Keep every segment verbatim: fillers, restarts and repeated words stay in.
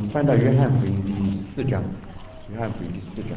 翻到约翰福音第四章，约翰福音第四章。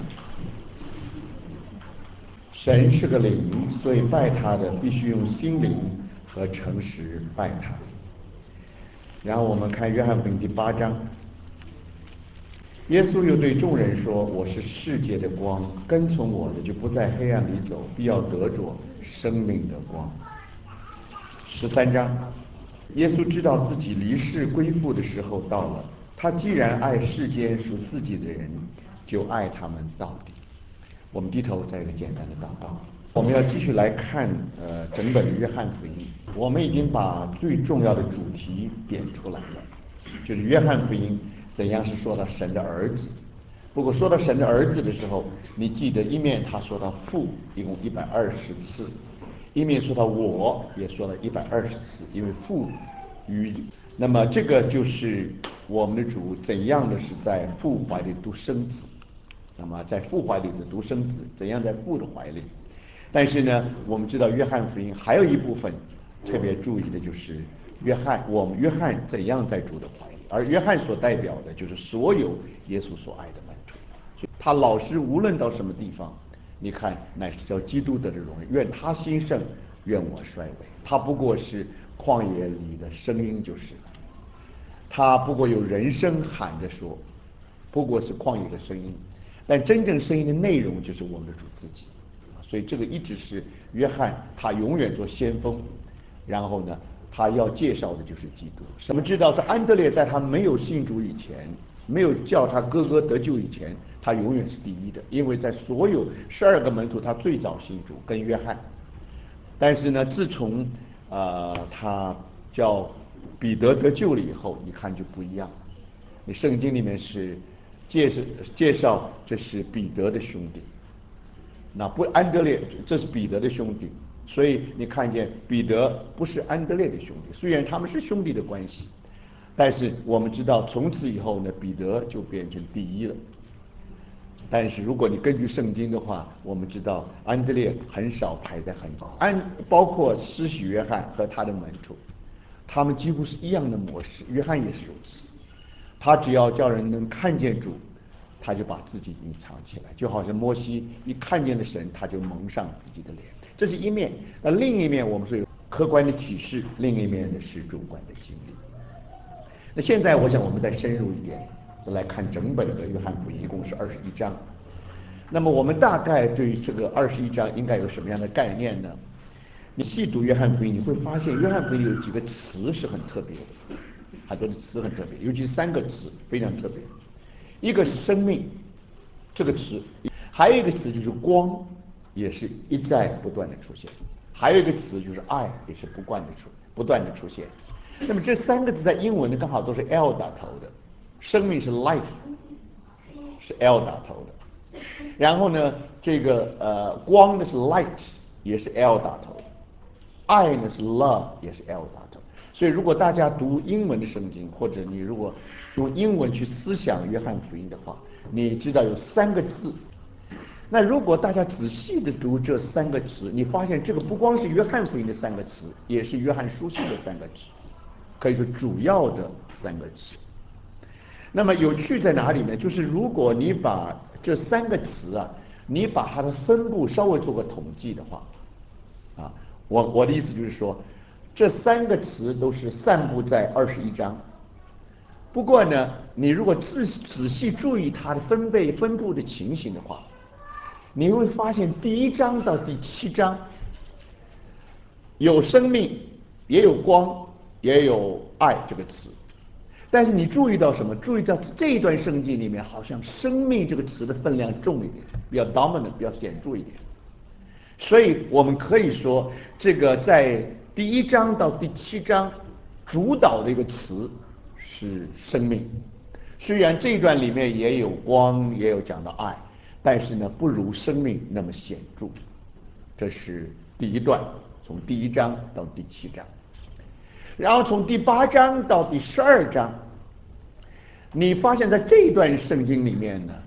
神是个灵，所以拜他的必须用心灵和诚实拜他。然后我们看约翰福音第八章，耶稣又对众人说：“我是世界的光，跟从我的就不在黑暗里走，必要得着生命的光。”十三章，耶稣知道自己离世归父的时候到了，他既然爱世间属自己的人，就爱他们到底。我们低头再一个简单的祷告。我们要继续来看呃整本的约翰福音，我们已经把最重要的主题点出来了，就是约翰福音怎样是说到神的儿子。不过说到神的儿子的时候，你记得一面他说到父，一共一百二十次，一面说到我，也说了一百二十次，因为父与，那么这个就是我们的主怎样的是在父怀里独生子，那么在父怀里的独生子怎样在父的怀里。但是呢，我们知道约翰福音还有一部分特别注意的就是约翰，我们约翰怎样在主的怀里，而约翰所代表的就是所有耶稣所爱的门徒，所以他老师无论到什么地方，你看乃是叫基督得的荣耀，愿他兴盛，愿我衰微。他不过是旷野里的声音就是了，他不过有人声喊着说，不过是旷野的声音，但真正声音的内容就是我们的主自己。所以这个一直是约翰他永远做先锋，然后呢他要介绍的就是基督。我们知道是安德烈在他没有信主以前，没有叫他哥哥得救以前，他永远是第一的，因为在所有十二个门徒他最早信主跟约翰。但是呢自从呃他叫彼得得救了以后，你看就不一样了。你圣经里面是介绍介绍这是彼得的兄弟，那不安德烈，这是彼得的兄弟，所以你看见彼得不是安德烈的兄弟，虽然他们是兄弟的关系，但是我们知道从此以后呢，彼得就变成第一了。但是如果你根据圣经的话，我们知道安德烈很少排在很高，安包括施洗约翰和他的门徒，他们几乎是一样的模式，约翰也是如此，他只要叫人能看见主，他就把自己隐藏起来，就好像摩西一看见了神，他就蒙上自己的脸，这是一面。那另一面我们说有客观的启示，另一面呢是主观的经历。那现在我想我们再深入一点，再来看整本的约翰福音，一共是二十一章。那么我们大概对于这个二十一章应该有什么样的概念呢？你细读约翰福音，你会发现约翰福音有几个词是很特别的，很多的词很特别，尤其是三个词非常特别。一个是生命这个词，还有一个词就是光，也是一再不断的出现，还有一个词就是爱，也是不断的出不断的出现。那么这三个字在英文呢刚好都是 L 打头的，生命是 life， 是 L 打头的，然后呢这个呃光呢是 light， 也是 L 打头的，爱呢是 love， 也是 L 打头。所以如果大家读英文的圣经，或者你如果用英文去思想约翰福音的话，你知道有三个字。那如果大家仔细的读这三个词，你发现这个不光是约翰福音的三个词，也是约翰书信的三个词，可以说主要的三个词。那么有趣在哪里呢？就是如果你把这三个词啊，你把它的分布稍微做个统计的话，啊，我我的意思就是说，这三个词都是散布在二十一章。不过呢，你如果仔仔细注意它的分贝分布的情形的话，你会发现第一章到第七章有生命，也有光，也有爱这个词。但是你注意到什么？注意到这一段圣经里面，好像生命这个词的分量重一点，比较 dominant， 比较显著一点。所以我们可以说，这个在第一章到第七章主导的一个词是生命。虽然这一段里面也有光，也有讲到爱，但是呢，不如生命那么显著。这是第一段，从第一章到第七章。然后从第八章到第十二章，你发现在这一段圣经里面呢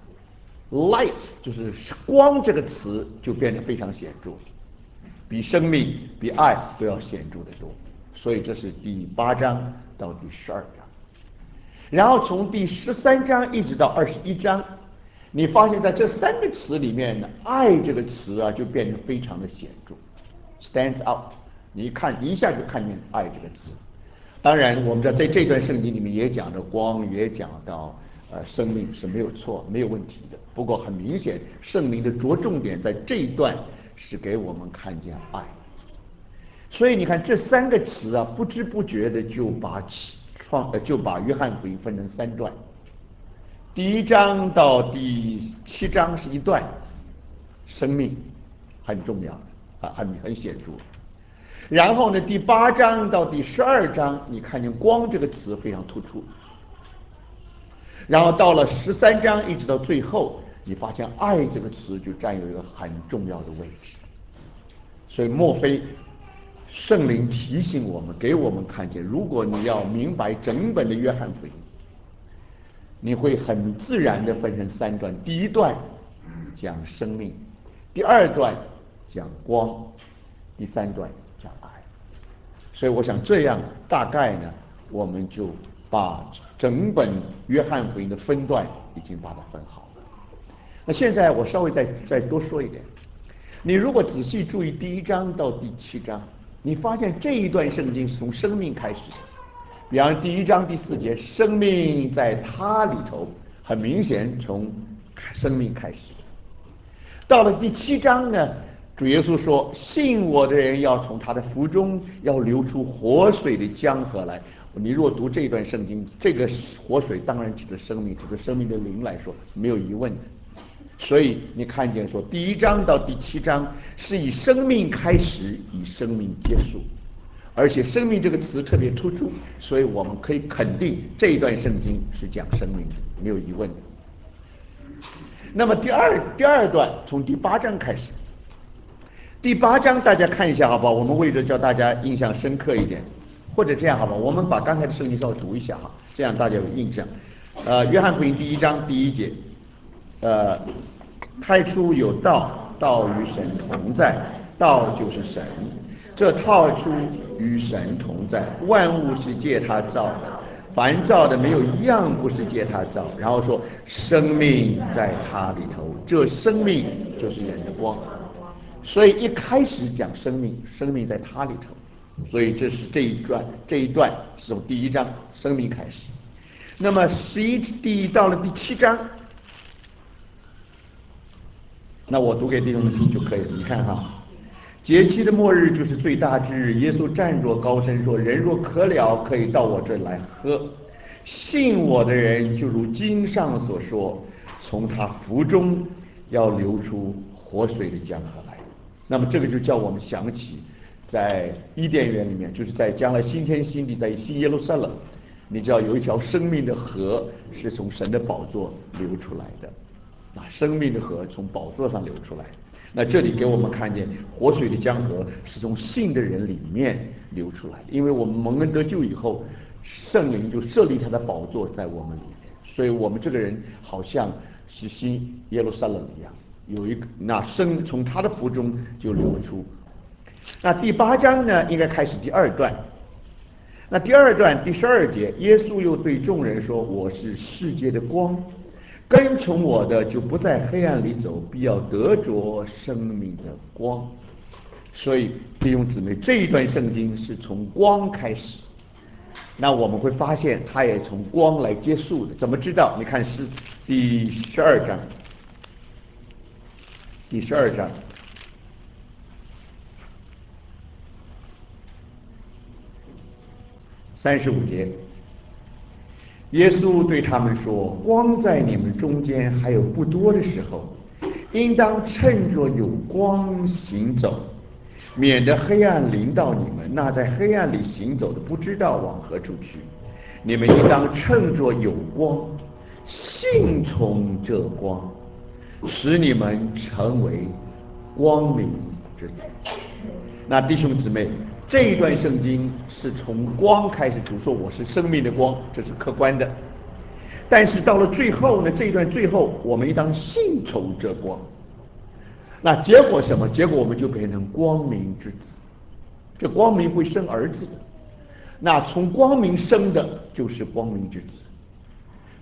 ，light 就是光这个词就变得非常显著，比生命、比爱都要显著得多。所以这是第八章到第十二章。 然后从第十三章一直到二十一章，你发现在这三个词里面呢，爱这个词啊就变得非常的显著 ，stands out。你一看一下就看见爱这个词。当然，我们知道在这段圣经里面也讲到光，也讲到呃生命是没有错、没有问题的。不过很明显，圣灵的着重点在这一段是给我们看见爱。所以你看这三个词啊，不知不觉的就把创呃就把约翰福音分成三段。第一章到第七章是一段，生命很重要啊，很很显著。然后呢，第八章到第十二章，你看见光这个词非常突出。然后到了十三章一直到最后，你发现爱这个词就占有一个很重要的位置。所以莫非圣灵提醒我们，给我们看见，如果你要明白整本的约翰福音，你会很自然地分成三段：第一段讲生命，第二段讲光，第三段讲爱。所以我想这样大概呢，我们就把整本约翰福音的分段已经把它分好了。那现在我稍微再再多说一点，你如果仔细注意第一章到第七章，你发现这一段圣经是从生命开始的。比方第一章第四节，生命在他里头，很明显从生命开始。到了第七章呢，主耶稣说：“信我的人要从他的腹中要流出活水的江河来。”你若读这段圣经，这个活水当然指的生命，指的生命的灵来说，没有疑问的。所以你看见说，第一章到第七章是以生命开始，以生命结束，而且生命这个词特别突出，所以我们可以肯定这一段圣经是讲生命的，没有疑问的。那么第二第二段从第八章开始，第八章大家看一下好不好？我们为了叫大家印象深刻一点，或者这样好吧，我们把刚才的圣经稍微读一下哈，这样大家有印象。呃，约翰福音第一章第一节，呃，太初有道，道与神同在，道就是神。这太初与神同在，万物是借他造的，凡造的没有一样不是借他造。然后说生命在他里头，这生命就是人的光。所以一开始讲生命，生命在他里头。所以这是这一段，这一段是从第一章生命开始。那么十一第到了第七章，那我读给弟兄们听就可以了。你看哈，节期的末日就是最大之日。耶稣站着高声说：“人若渴了，可以到我这儿来喝。信我的人，就如经上所说，从他腹中要流出活水的江河来。”那么这个就叫我们想起，在伊甸园里面，就是在将来新天新地，在新耶路撒冷，你知道有一条生命的河是从神的宝座流出来的。啊，生命的河从宝座上流出来。那这里给我们看见活水的江河是从信的人里面流出来的，因为我们蒙恩得救以后，圣灵就设立他的宝座在我们里面，所以我们这个人好像是新耶路撒冷一样，有一个那生从他的腹中就流出。那第八章呢，应该开始第二段。那第二段第十二节，耶稣又对众人说：“我是世界的光。跟从我的就不在黑暗里走，必要得着生命的光。”所以弟兄姊妹，这一段圣经是从光开始，那我们会发现它也从光来结束的。怎么知道？你看是第十二章，第十二章三十五节。耶稣对他们说：“光在你们中间还有不多的时候，应当趁着有光行走，免得黑暗临到你们。那在黑暗里行走的，不知道往何处去。你们应当趁着有光，信从这光，使你们成为光明之子。”那弟兄姊妹，这一段圣经是从光开始，主说我是生命的光，这是客观的。但是到了最后呢，这一段最后，我们应当信从这光。那结果什么？结果我们就变成光明之子。这光明会生儿子的，那从光明生的就是光明之子。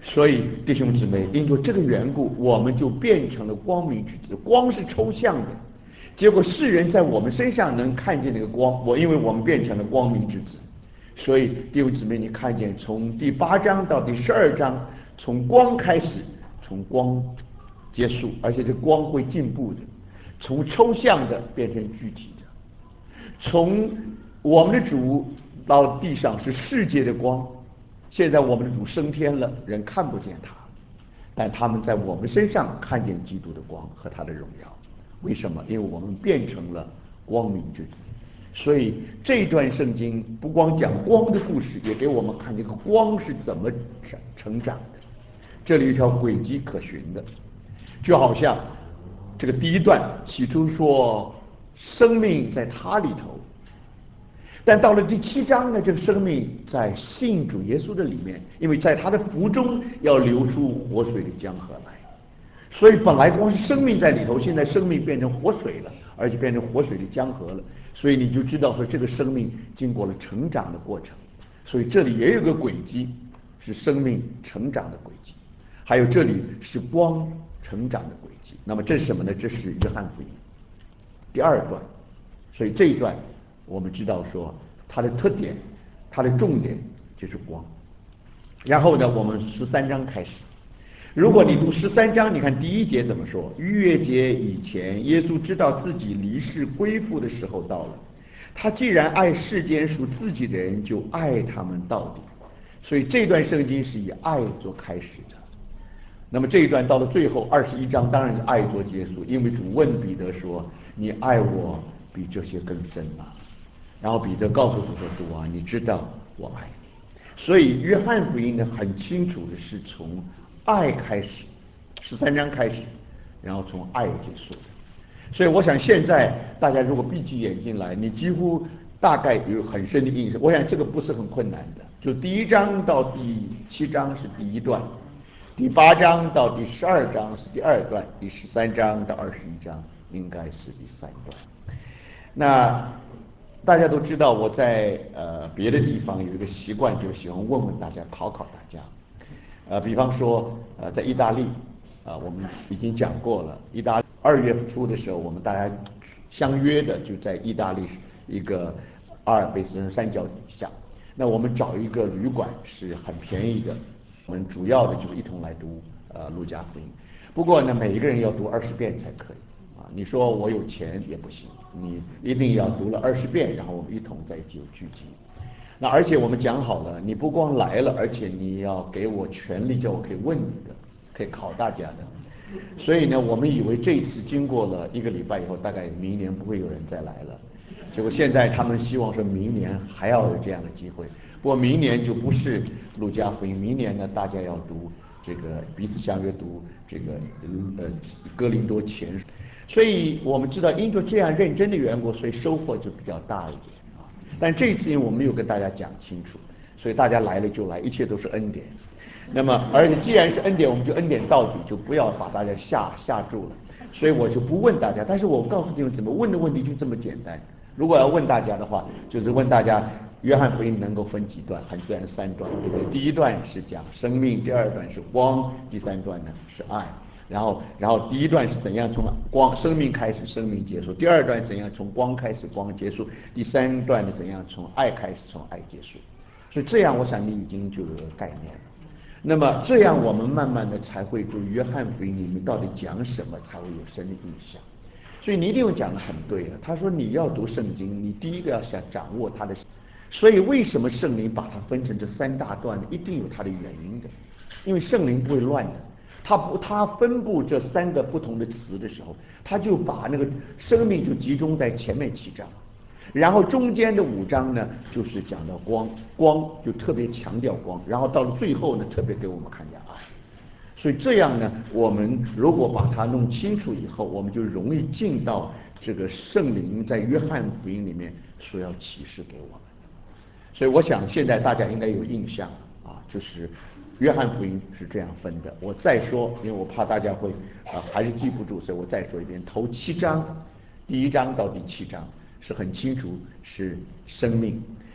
所以弟兄姊妹，因着这个缘故，我们就变成了光明之子。光是抽象的，结果世人在我们身上能看见那个光。我因为我们变成了光明之子，所以弟兄姊妹，你看见从第八章到第十二章，从光开始，从光结束，而且这光会进步的，从抽象的变成具体的。从我们的主到地上是世界的光，现在我们的主升天了，人看不见他，但他们在我们身上看见基督的光和他的荣耀。为什么？因为我们变成了光明之子。所以这一段圣经不光讲光的故事，也给我们看这个光是怎么成长的。这里有一条轨迹可循的，就好像这个第一段起初说生命在他里头，但到了第七章呢，这个生命在信主耶稣的里面，因为在他的腹中要流出活水的江河来。所以本来光是生命在里头，现在生命变成活水了，而且变成活水的江河了。所以你就知道说这个生命经过了成长的过程。所以这里也有个轨迹，是生命成长的轨迹，还有这里是光成长的轨迹。那么这是什么呢？这是约翰福音第二段。所以这一段我们知道说它的特点，它的重点就是光。然后呢，我们十三章开始。如果你读十三章，你看第一节怎么说？逾越节以前，耶稣知道自己离世归父的时候到了。他既然爱世间属自己的人，就爱他们到底。所以这段圣经是以爱做开始的。那么这一段到了最后二十一章，当然是爱做结束，因为主问彼得说：“你爱我比这些更深吗？”然后彼得告诉主说：“主啊，你知道我爱你。”所以约翰福音呢，很清楚的是从爱开始，十三章开始，然后从爱结束的。所以我想现在大家如果闭起眼睛来，你几乎大概有很深的印象。我想这个不是很困难的，就第一章到第七章是第一段，第八章到第十二章是第二段，第十三章到二十一章应该是第三段。那大家都知道，我在呃别的地方有一个习惯，就是喜欢问问大家，考考大家。呃，比方说，呃，在意大利，啊、呃，我们已经讲过了。意大利二月初的时候，我们大家相约的就在意大利一个阿尔卑斯山脚底下。那我们找一个旅馆是很便宜的，我们主要的就是一同来读呃路加福音。不过呢，每一个人要读二十遍才可以啊。你说我有钱也不行，你一定要读了二十遍，然后我们一同在一起有聚集。那而且我们讲好了，你不光来了，而且你要给我权利，叫我可以问你的，可以考大家的。所以呢，我们以为这一次经过了一个礼拜以后，大概明年不会有人再来了。结果现在他们希望说明年还要有这样的机会。不过明年就不是路加福音，明年呢大家要读这个彼此相约读这个呃哥林多前书。所以我们知道，因着这样认真的缘故，所以收获就比较大一点。但这一次因为我没有跟大家讲清楚，所以大家来了就来，一切都是恩典。那么，而且既然是恩典，我们就恩典到底，就不要把大家吓吓住了。所以我就不问大家，但是我告诉你们怎么问的问题就这么简单。如果要问大家的话，就是问大家约翰福音能够分几段？很自然三段，对不对？第一段是讲生命，第二段是光，第三段呢是爱。然后，然后第一段是怎样从光生命开始，生命结束；第二段怎样从光开始，光结束；第三段是怎样从爱开始，从爱结束。所以这样，我想你已经就有个概念了。那么这样，我们慢慢的才会对约翰福音里面到底讲什么才会有深的印象。所以你一定会讲的很对啊。他说你要读圣经，你第一个要想掌握它的。所以为什么圣灵把它分成这三大段呢？一定有它的原因的，因为圣灵不会乱的。他不，他分布这三个不同的词的时候，他就把那个生命就集中在前面七章，然后中间的五章呢，就是讲到光，光就特别强调光，然后到了最后呢，特别给我们看见爱。所以这样呢，我们如果把它弄清楚以后，我们就容易进到这个圣灵在约翰福音里面所要启示给我们。所以我想现在大家应该有印象啊，就是约翰福音是这样分的。我再说，因为我怕大家会啊还是记不住，所以我再说一遍。头七章，第一章到第七章是很清楚是生命，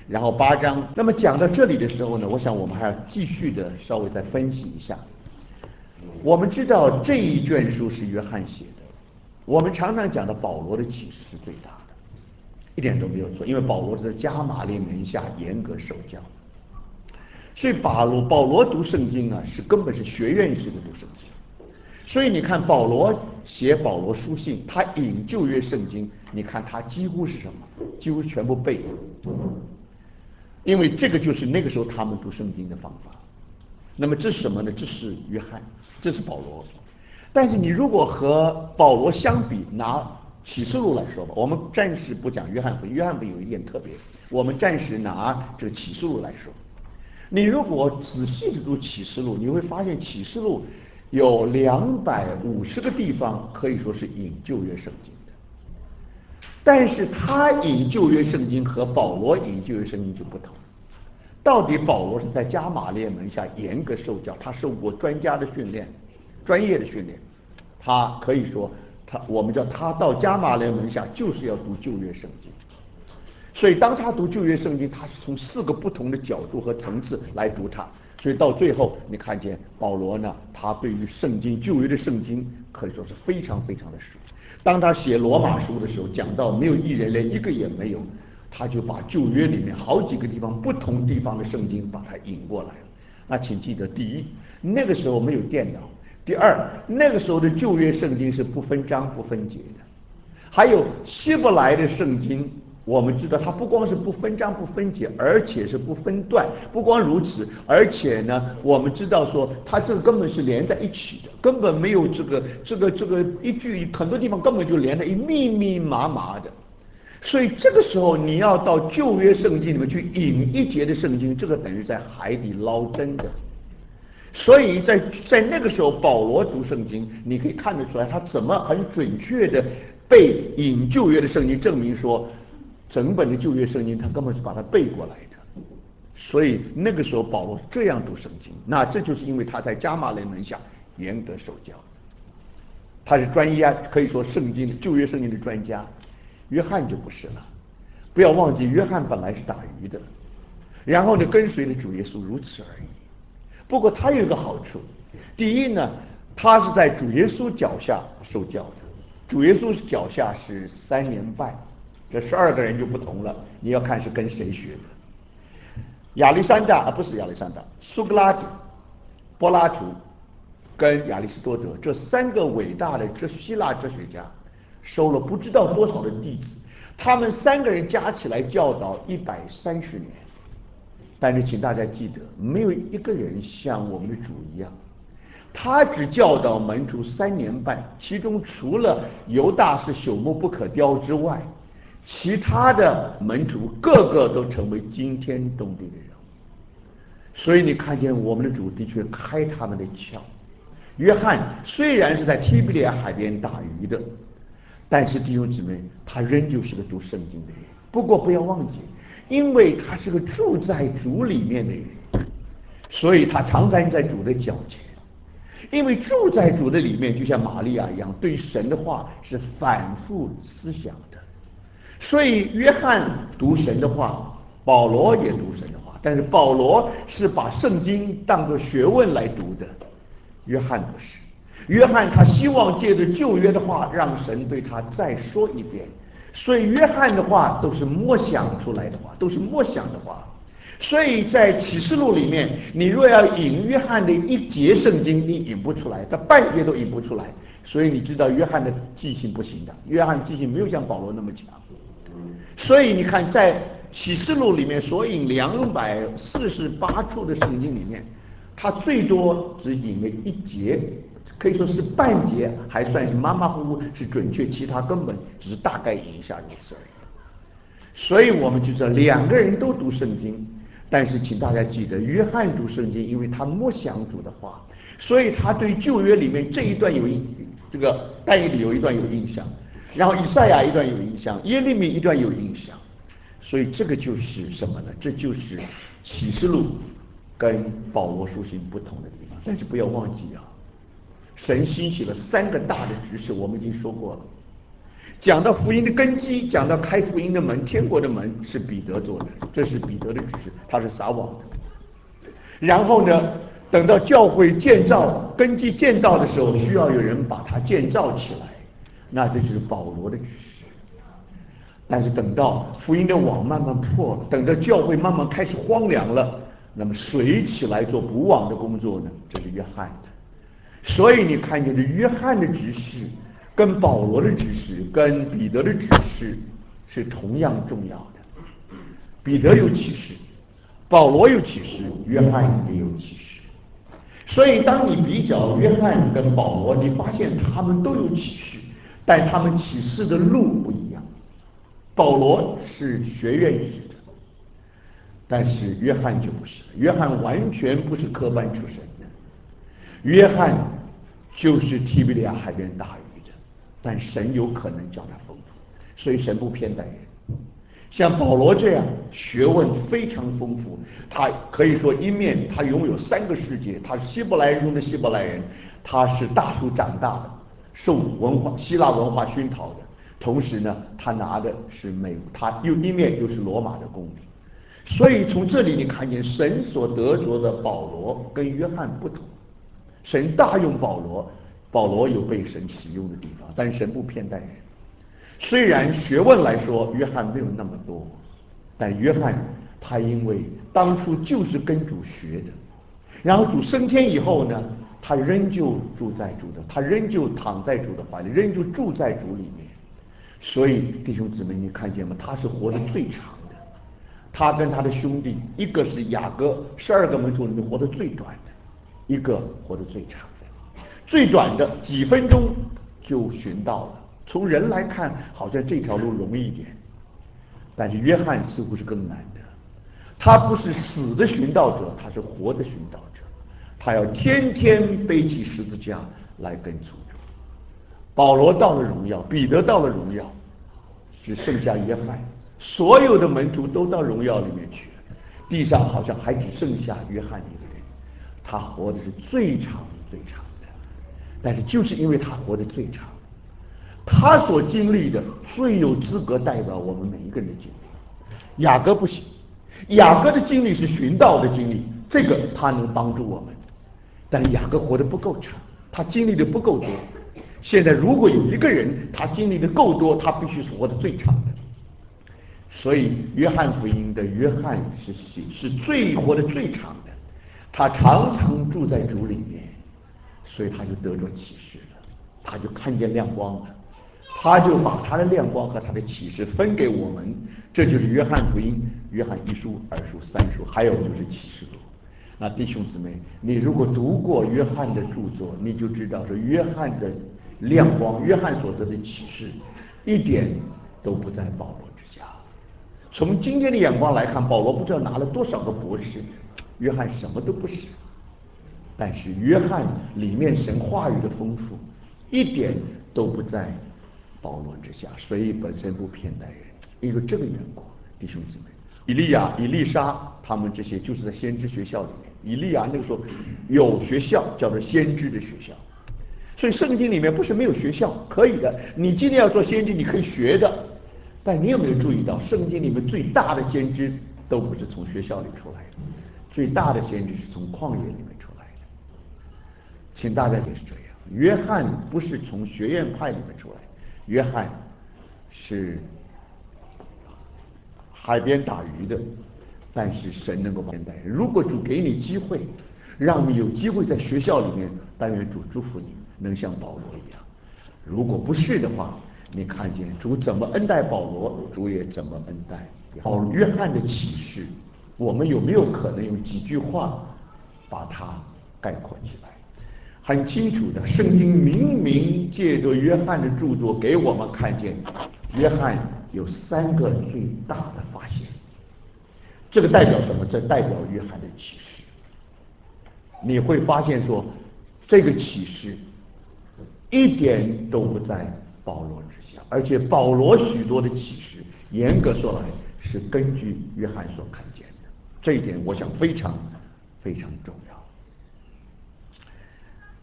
然后八章。那么讲到这里的时候呢，我想我们还要继续的稍微再分析一下。我们知道这一卷书是约翰写的，我们常常讲的保罗的启示是最大的，一点都没有错，因为保罗是在加马列门下严格受教，所以保罗保罗读圣经啊，是根本是学院式的读圣经。所以你看保罗写保罗书信，他引旧约圣经，你看他几乎是什么？几乎全部背，因为这个就是那个时候他们读圣经的方法。那么这是什么呢？这是约翰，这是保罗。但是你如果和保罗相比，拿启示录来说吧，我们暂时不讲约翰福音，约翰福音有一点特别，我们暂时拿这个启示录来说。你如果仔细的读启示录，你会发现启示录有两百五十个地方可以说是引旧约圣经的，但是他引旧约圣经和保罗引旧约圣经就不同。到底保罗是在加马列门下严格受教，他受过专家的训练，专业的训练，他可以说他我们叫他到加马列门下就是要读旧约圣经。所以当他读旧约圣经，他是从四个不同的角度和层次来读它，所以到最后你看见保罗呢，他对于圣经旧约的圣经可以说是非常非常的熟。当他写罗马书的时候，讲到没有一人，连一个也没有，他就把旧约里面好几个地方不同地方的圣经把它引过来了。那请记得，第一，那个时候没有电脑；第二，那个时候的旧约圣经是不分章不分节的，还有希伯来的圣经。我们知道它不光是不分章不分节，而且是不分段。不光如此，而且呢，我们知道说它这个根本是连在一起的，根本没有这个这个这个一句，很多地方根本就连得一密密麻麻的。所以这个时候你要到旧约圣经里面去引一节的圣经，这个等于在海底捞针的。所以在在那个时候，保罗读圣经，你可以看得出来，他怎么很准确的背引旧约的圣经，证明说。整本的旧约圣经，他根本是把它背过来的，所以那个时候保罗是这样读圣经，那这就是因为他在加马列门下严格受教，他是专家，可以说圣经旧约圣经的专家。约翰就不是了，不要忘记，约翰本来是打鱼的，然后呢跟随了主耶稣，如此而已。不过他有一个好处，第一呢，他是在主耶稣脚下受教的，主耶稣脚下是三年半。这十二个人就不同了，你要看是跟谁学的。亚历山大啊，不是亚历山大，苏格拉底、柏拉图跟亚里士多德这三个伟大的哲希腊哲学家，收了不知道多少的弟子，他们三个人加起来教导一百三十年。但是请大家记得，没有一个人像我们的主一样，他只教导门徒三年半，其中除了犹大是朽木不可雕之外，其他的门徒个个都成为惊天动地的人物。所以你看见我们的主的确开他们的窍。约翰虽然是在提比利亚海边打鱼的，但是弟兄姊妹，他仍旧是个读圣经的人。不过不要忘记，因为他是个住在主里面的人，所以他常站在主的脚前。因为住在主的里面，就像玛利亚一样，对神的话是反复思想的。所以约翰读神的话，保罗也读神的话，但是保罗是把圣经当作学问来读的，约翰不是。约翰他希望借着旧约的话，让神对他再说一遍。所以约翰的话都是默想出来的话，都是默想的话。所以在启示录里面，你若要引约翰的一节圣经，你引不出来，他半节都引不出来。所以你知道约翰的记性不行的，约翰记性没有像保罗那么强。所以你看，在启示录里面所引两百四十八处的圣经里面，他最多只引了一节，可以说是半节，还算是马马虎虎，是准确，其他根本只是大概引一下如此而已。所以我们就知道两个人都读圣经，但是请大家记得，约翰读圣经，因为他默想主的话，所以他对旧约里面这一段有印，这个但以理有一段有印象。然后以赛亚一段有印象，耶利米一段有印象，所以这个就是什么呢？这就是启示录跟保罗书信不同的地方。但是不要忘记啊，神兴起了三个大的执事，我们已经说过了。 讲到福音的根基，讲到开福音的门，天国的门是彼得做的，这是彼得的指示，他是撒网的。然后呢，等到教会建造根基建造的时候，需要有人把它建造起来，那这就是保罗的指示。但是等到福音的网慢慢破了，等到教会慢慢开始荒凉了，那么谁起来做补网的工作呢？这是约翰的。所以你看见的约翰的指示，跟保罗的指示，跟彼得的指示是同样重要的。彼得有启示，保罗有启示，约翰也有启示。所以当你比较约翰跟保罗，你发现他们都有启示，但他们启示的路不一样。保罗是学院式的，但是约翰就不是，约翰完全不是科班出身的，约翰就是提比利亚海边打鱼的，但神有可能叫他丰富，所以神不偏待人。像保罗这样学问非常丰富，他可以说一面他拥有三个世界，他是希伯来人中的希伯来人，他是大树长大的，受文化希腊文化熏陶的。同时呢，他拿的是美，他又一面又是罗马的公民，所以从这里你看见神所得着的保罗跟约翰不同，神大用保罗，保罗有被神使用的地方，但神不偏待人。虽然学问来说约翰没有那么多，但约翰他因为当初就是跟主学的，然后主升天以后呢，他仍旧住在主的，他仍旧躺在主的怀里，仍旧住在主里面。所以弟兄姊妹，你看见吗？他是活得最长的。他跟他的兄弟，一个是雅各，十二个门徒里面活得最短的，一个活得最长的。最短的几分钟就寻到了。从人来看，好像这条路容易一点，但是约翰似乎是更难的。他不是死的寻道者，他是活的寻道者。他要天天背起十字架来跟从主。保罗到了荣耀，彼得到了荣耀，只剩下约翰，所有的门徒都到荣耀里面去了，地上好像还只剩下约翰一个人，他活的是最长最长的，但是就是因为他活得最长，他所经历的最有资格代表我们每一个人的经历。雅各不行，雅各的经历是寻道的经历，这个他能帮助我们，但是雅各活得不够长，他经历的不够多。现在如果有一个人他经历的够多，他必须是活得最长的。所以约翰福音的约翰是是最活得最长的，他常常住在主里面，所以他就得着启示了，他就看见亮光了，他就把他的亮光和他的启示分给我们。这就是约翰福音，约翰一书、二书、三书，还有就是启示录。那弟兄姊妹，你如果读过约翰的著作，你就知道说约翰的亮光，约翰所得的启示，一点都不在保罗之下。从今天的眼光来看，保罗不知道拿了多少个博士，约翰什么都不是。但是约翰里面神话语的丰富，一点都不在保罗之下，所以本身不偏待人。因为这个缘故，弟兄姊妹，以利亚、以利沙他们这些就是在先知学校里面。以利亚那个时候有学校叫做先知的学校，所以圣经里面不是没有学校，可以的。你今天要做先知，你可以学的。但你有没有注意到，圣经里面最大的先知都不是从学校里出来的，最大的先知是从旷野里面出来的。请大家也是这样，约翰不是从学院派里面出来，约翰是海边打鱼的，但是神能够偏待人。如果主给你机会，让你有机会在学校里面，但愿主祝福你，能像保罗一样。如果不是的话，你看见主怎么恩待保罗，主也怎么恩待保约翰的启示。我们有没有可能用几句话把它概括起来？很清楚的，圣经明明借着约翰的著作给我们看见，约翰有三个最大的发现。这个代表什么？这代表约翰的启示。你会发现说，这个启示一点都不在保罗之下，而且保罗许多的启示，严格说来是根据约翰所看见的。这一点我想非常非常重要。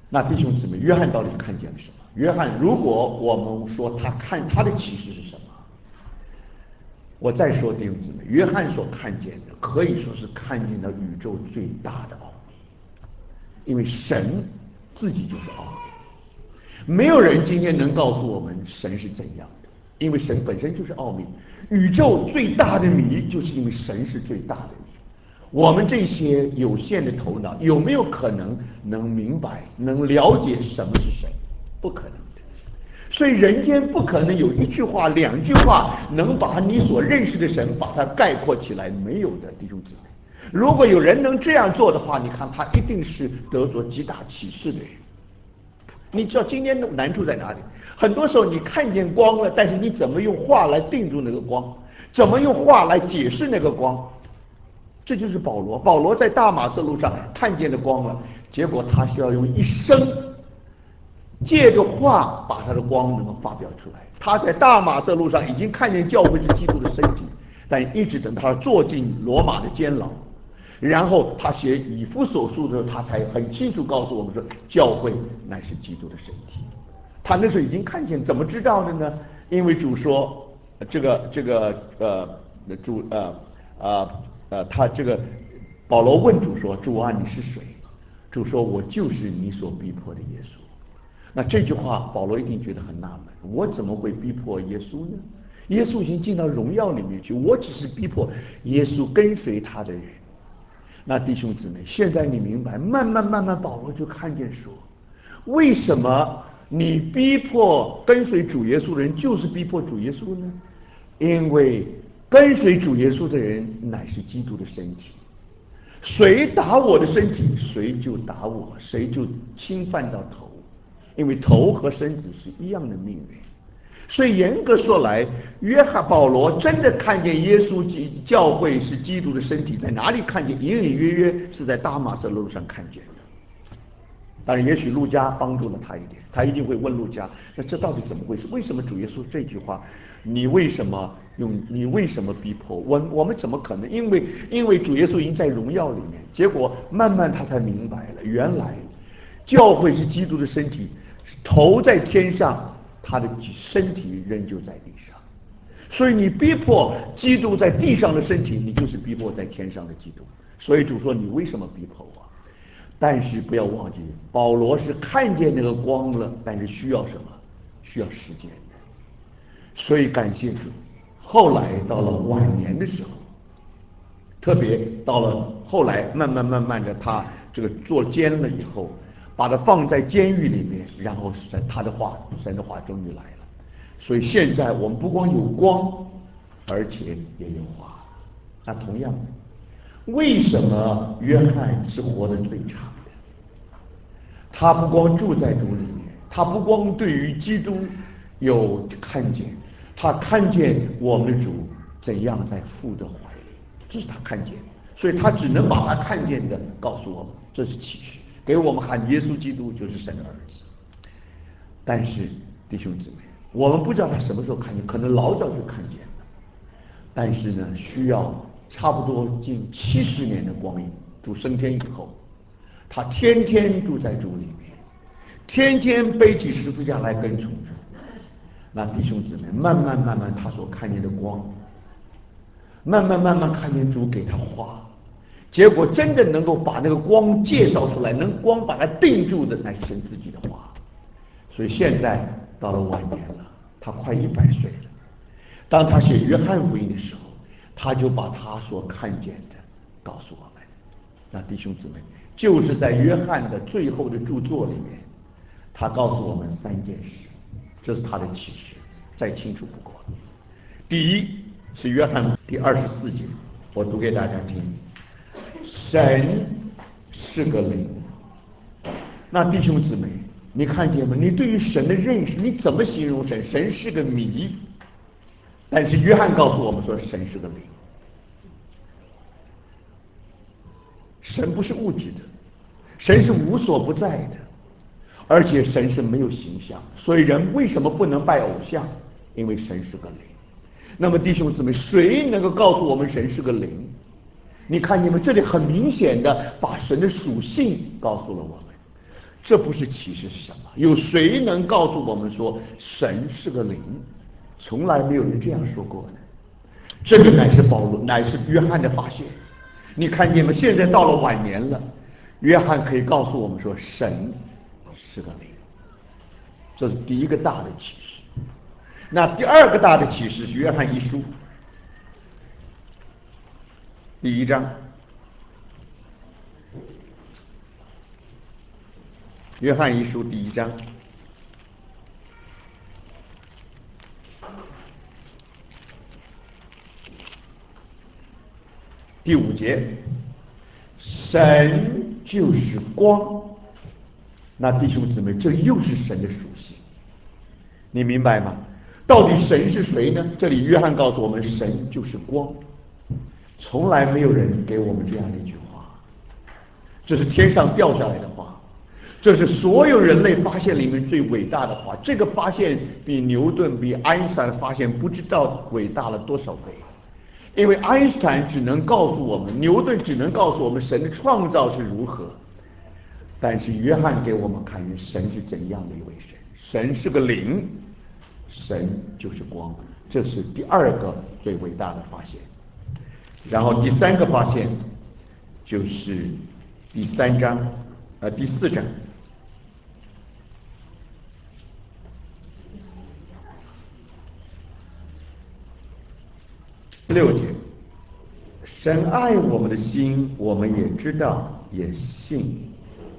那弟兄姊妹，约翰到底看见了什么？约翰，如果我们说他看他的启示是什么？我再说弟兄姊妹，约翰所看见的可以说是看见了宇宙最大的奥秘，因为神自己就是奥秘，没有人今天能告诉我们神是怎样的，因为神本身就是奥秘。宇宙最大的谜，就是因为神是最大的谜。我们这些有限的头脑，有没有可能能明白、能了解什么是神？不可能的。所以人间不可能有一句话、两句话能把你所认识的神把它概括起来，没有的，弟兄姊妹。如果有人能这样做的话，你看他一定是得着极大启示的人。你知道今天的难处在哪里？很多时候你看见光了，但是你怎么用话来定住那个光？怎么用话来解释那个光？这就是保罗。保罗在大马色路上看见了光了，结果他需要用一生借着话把他的光能够发表出来。他在大马色路上已经看见教会是基督的身体，但一直等他坐进罗马的监牢，然后他写以弗所书的时候，他才很清楚告诉我们说，教会乃是基督的身体。他那时候已经看见，怎么知道的呢？因为主说，这个这个呃主呃呃呃他这个保罗问主说：“主啊，你是谁？”主说：“我就是你所逼迫的耶稣。”那这句话，保罗一定觉得很纳闷：我怎么会逼迫耶稣呢？耶稣已经进到荣耀里面去，我只是逼迫耶稣跟随他的人。那弟兄姊妹，现在你明白，慢慢慢慢，保罗就看见说，为什么你逼迫跟随主耶稣的人，就是逼迫主耶稣呢？因为跟随主耶稣的人乃是基督的身体，谁打我的身体，谁就打我，谁就侵犯到头，因为头和身子是一样的命运。所以严格说来，约翰保罗真的看见耶稣教会是基督的身体，在哪里看见？隐隐约约是在大马色路上看见的。当然，也许路加帮助了他一点，他一定会问路加：那这到底怎么回事？为什么主耶稣这句话，你为什么用？你为什么逼迫我？我们怎么可能？因为因为主耶稣已经在荣耀里面，结果慢慢他才明白了，原来教会是基督的身体，头在天上，他的身体仍旧在地上。所以你逼迫基督在地上的身体，你就是逼迫在天上的基督。所以主说：你为什么逼迫我？但是不要忘记，保罗是看见那个光了，但是需要什么？需要时间的。所以感谢主，后来到了晚年的时候，特别到了后来，慢慢慢慢的，他这个做监了以后，把他放在监狱里面，然后神他的话，神的话终于来了。所以现在我们不光有光，而且也有话。那同样的，为什么约翰是活得最长的？他不光住在主里面，他不光对于基督有看见，他看见我们的主怎样在父的怀里，这是他看见，所以他只能把他看见的告诉我们，这是启示，给我们看耶稣基督就是神的儿子。但是弟兄姊妹，我们不知道他什么时候看见，可能老早就看见了，但是呢，需要差不多近七十年的光阴，主升天以后，他天天住在主里面，天天背起十字架来跟从主。那弟兄姊妹，慢慢慢慢，他所看见的光，慢慢慢慢看见主给他话，结果真的能够把那个光介绍出来，能光把它定住的，乃是神自己的话。所以现在到了晚年了，他快一百岁了。当他写约翰福音的时候，他就把他所看见的告诉我们。那弟兄姊妹，就是在约翰的最后的著作里面，他告诉我们三件事，这是他的启示，再清楚不过。第一是约翰第二十四节，我读给大家听：神是个灵。那弟兄姊妹，你看见吗？你对于神的认识，你怎么形容神？神是个谜。但是约翰告诉我们说，神是个灵。神不是物质的，神是无所不在的，而且神是没有形象。所以人为什么不能拜偶像？因为神是个灵。那么弟兄姊妹，谁能够告诉我们神是个灵？你看见没？这里很明显的把神的属性告诉了我们。 这不是启示是什么？有谁能告诉我们说神是个灵？从来没有人这样说过的。这个乃是保罗，乃是约翰的发现。你看见吗？现在到了晚年了，约翰可以告诉我们说，神是个灵。这是第一个大的启示。那第二个大的启示是约翰一书第一章。约翰一书第一章第五节，神就是光。那弟兄姊妹，这又是神的属性，你明白吗？到底神是谁呢？这里约翰告诉我们，神就是光。从来没有人给我们这样的一句话，这是天上掉下来的话，这是所有人类发现里面最伟大的话。这个发现比牛顿、比爱因斯坦的发现不知道伟大了多少倍。因为爱因斯坦只能告诉我们，牛顿只能告诉我们神的创造是如何，但是约翰给我们看见神是怎样的一位神。神是个灵，神就是光，这是第二个最伟大的发现。然后第三个发现就是第三章，呃，第四章六节。神爱我们的心，我们也知道，也信。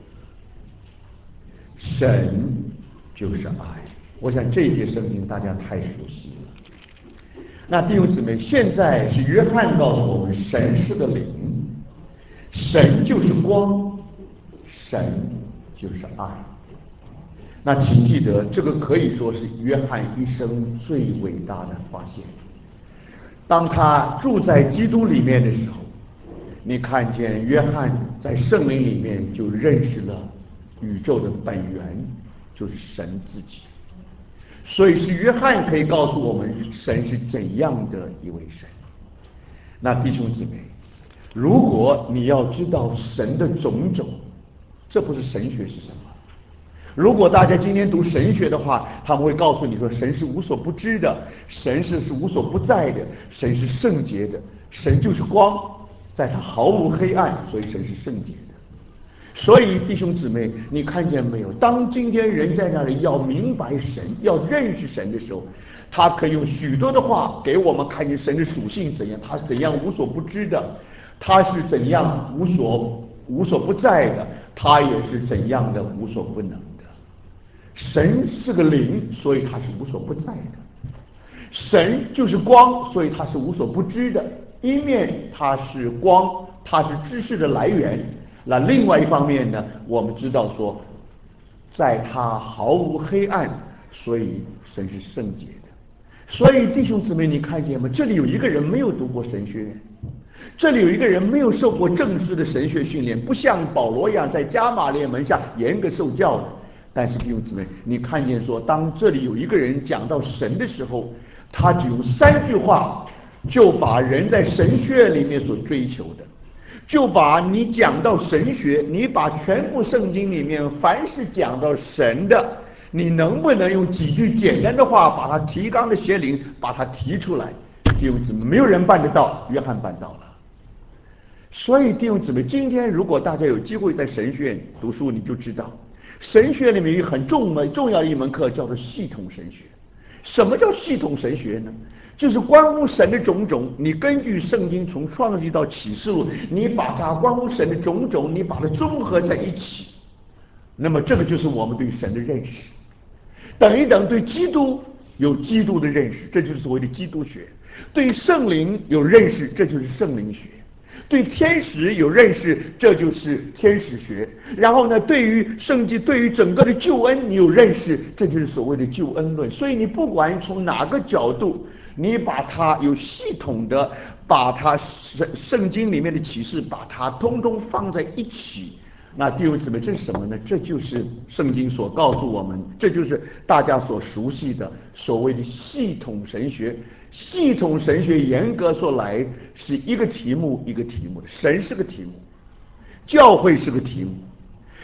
神就是爱。我想这一节圣经大家太熟悉了。那弟兄姊妹，现在是约翰告诉我们，神是个灵，神就是光，神就是爱。那请记得，这个可以说是约翰一生最伟大的发现。当他住在基督里面的时候，你看见约翰在圣灵里面就认识了宇宙的本源，就是神自己。所以是约翰可以告诉我们神是怎样的一位神。那弟兄姊妹，如果你要知道神的种种，这不是神学是什么？如果大家今天读神学的话，他们会告诉你说，神是无所不知的，神是是无所不在的，神是圣洁的，神就是光，在他毫无黑暗，所以神是圣洁的。所以弟兄姊妹，你看见没有？当今天人在那里要明白神、要认识神的时候，他可以用许多的话给我们看见神的属性怎样，他是怎样无所不知的，他是怎样无所无所不在的，他也是怎样的无所不能的。神是个灵，所以他是无所不在的。神就是光，所以他是无所不知的。一面他是光，他是知识的来源。那另外一方面呢，我们知道说，在他毫无黑暗，所以神是圣洁的。所以弟兄姊妹，你看见吗？这里有一个人没有读过神学院，这里有一个人没有受过正式的神学训练，不像保罗一样在加马列门下严格受教的。但是弟兄姊妹，你看见说，当这里有一个人讲到神的时候，他只用三句话就把人在神学院里面所追求的，就把你讲到神学，你把全部圣经里面凡是讲到神的，你能不能用几句简单的话把它提纲的挈领把它提出来？弟兄姊妹，没有人办得到，约翰办到了。所以弟兄姊妹，今天如果大家有机会在神学院读书，你就知道神学里面有很重门重要的一门课叫做系统神学。什么叫系统神学呢？就是关乎神的种种，你根据圣经从创世到启示录，你把它关乎神的种种，你把它综合在一起，那么这个就是我们对神的认识。等一等，对基督有基督的认识，这就是所谓的基督学；对圣灵有认识，这就是圣灵学；对天使有认识，这就是天使学。然后呢，对于圣经，对于整个的救恩，你有认识，这就是所谓的救恩论。所以你不管从哪个角度，你把它有系统的把它圣圣经里面的启示，把它通通放在一起。那弟兄姊妹，这是什么呢？这就是圣经所告诉我们，这就是大家所熟悉的所谓的系统神学。系统神学严格说来是一个题目一个题目的，神是个题目，教会是个题目。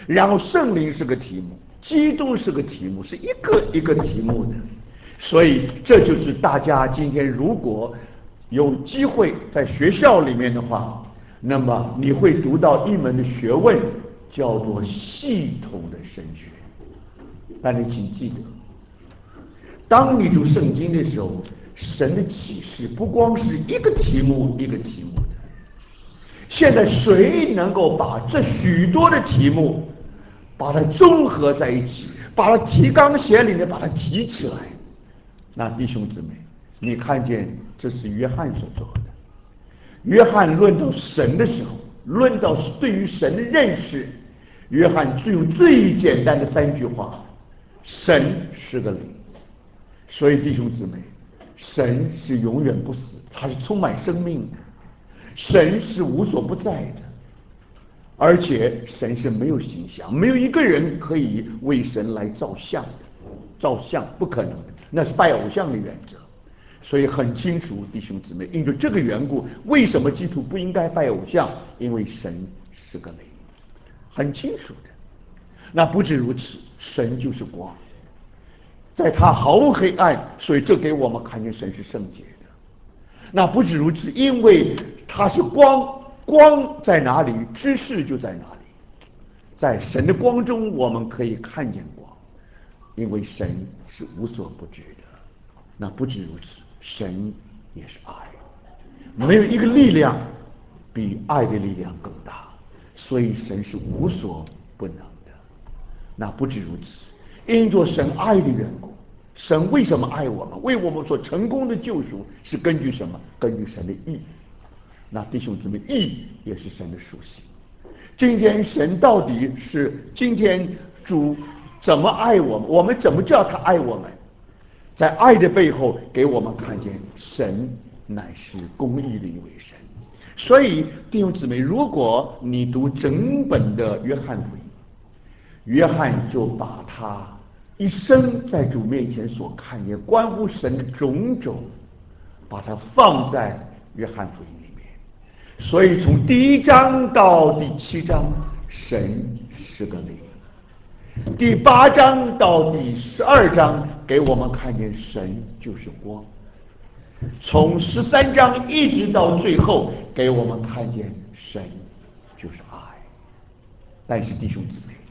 然后圣灵是个题目，基督是个题目，是一个一个题目的。所以这就是大家今天如果有机会在学校里面的话，那么你会读到一门的学问，叫做系统的神学。但你请记得，当你读圣经的时候，神的启示不光是一个题目一个题目的。现在谁能够把这许多的题目把它综合在一起，把它提纲挈领的把它提起来？那弟兄姊妹，你看见这是约翰所做的。约翰论到神的时候，论到对于神的认识，约翰只有最简单的三句话：神是个灵。所以弟兄姊妹，神是永远不死，他是充满生命的，神是无所不在的，而且神是没有形象，没有一个人可以为神来造像的，造像不可能的，那是拜偶像的原则。所以很清楚，弟兄姊妹，因着这个缘故，为什么基督不应该拜偶像？因为神是个灵，很清楚的。那不止如此，神就是光，在他毫无黑暗，所以这给我们看见神是圣洁的。那不止如此，因为他是光，光在哪里，知识就在哪里。在神的光中，我们可以看见光，因为神是无所不知的。那不止如此，神也是爱，没有一个力量比爱的力量更大，所以神是无所不能的。那不止如此，因着神爱的缘故，神为什么爱我们？为我们所成功的救赎是根据什么？根据神的义。那弟兄姊妹，义也是神的属性。今天神到底是今天主怎么爱我们？我们怎么叫他爱我们？在爱的背后，给我们看见神乃是公义的一位神。所以弟兄姊妹，如果你读整本的约翰福音，约翰就把他一生在主面前所看见关乎神的种种，把它放在约翰福音里面。所以从第一章到第七章，神是个灵；第八章到第十二章，给我们看见神就是光；从十三章一直到最后，给我们看见神就是爱。但是弟兄姊妹，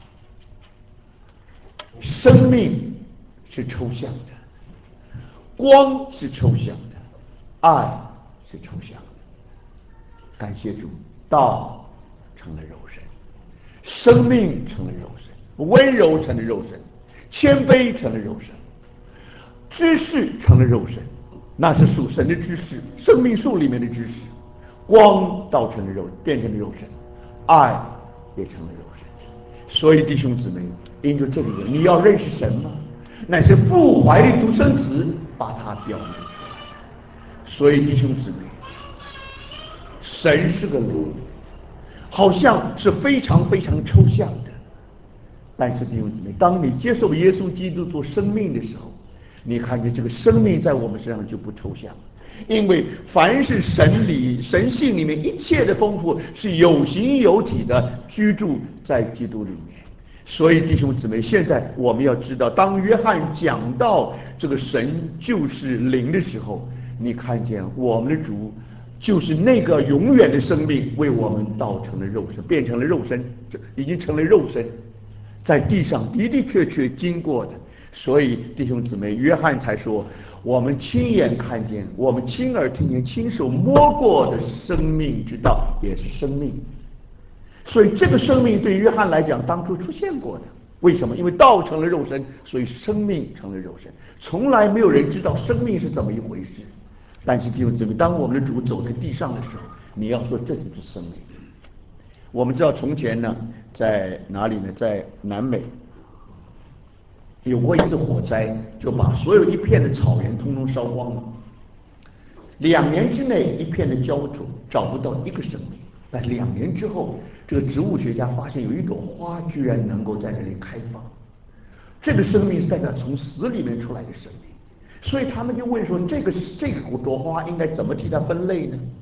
生命是抽象的，光是抽象的，爱是抽象的。感谢主，道成了肉身，生命成了肉身，温柔成了肉身，谦卑成了肉身，知识成了肉身，那是属神的知识，生命树里面的知识。光道成了肉，变成了肉身，爱也成了肉身。所以弟兄姊妹，因着这个人，你要认识神吗？乃是父怀的独生子把他表明出来。所以弟兄姊妹，神是个灵，好像是非常非常抽象的。但是弟兄姊妹，当你接受耶稣基督做生命的时候，你看见这个生命在我们身上就不抽象，因为凡是神里神性里面一切的丰富是有形有体的居住在基督里面。所以弟兄姊妹，现在我们要知道，当约翰讲到这个神就是灵的时候，你看见我们的主就是那个永远的生命为我们道成了肉身，变成了肉身，这已经成了肉身，在地上的的确确经过的。所以弟兄姊妹，约翰才说，我们亲眼看见，我们亲耳听见，亲手摸过的生命之道也是生命。所以这个生命对约翰来讲当初出现过的。为什么？因为道成了肉身，所以生命成了肉身。从来没有人知道生命是怎么一回事。但是弟兄姊妹，当我们的主走在地上的时候，你要说这就是生命。我们知道从前呢，在哪里呢？在南美有过一次火灾，就把所有一片的草原通通烧光了。两年之内，一片的焦土找不到一个生命。但两年之后，这个植物学家发现有一朵花居然能够在这里开放，这个生命是代表从死里面出来的生命。所以他们就问说，这个这个朵花应该怎么替它分类呢？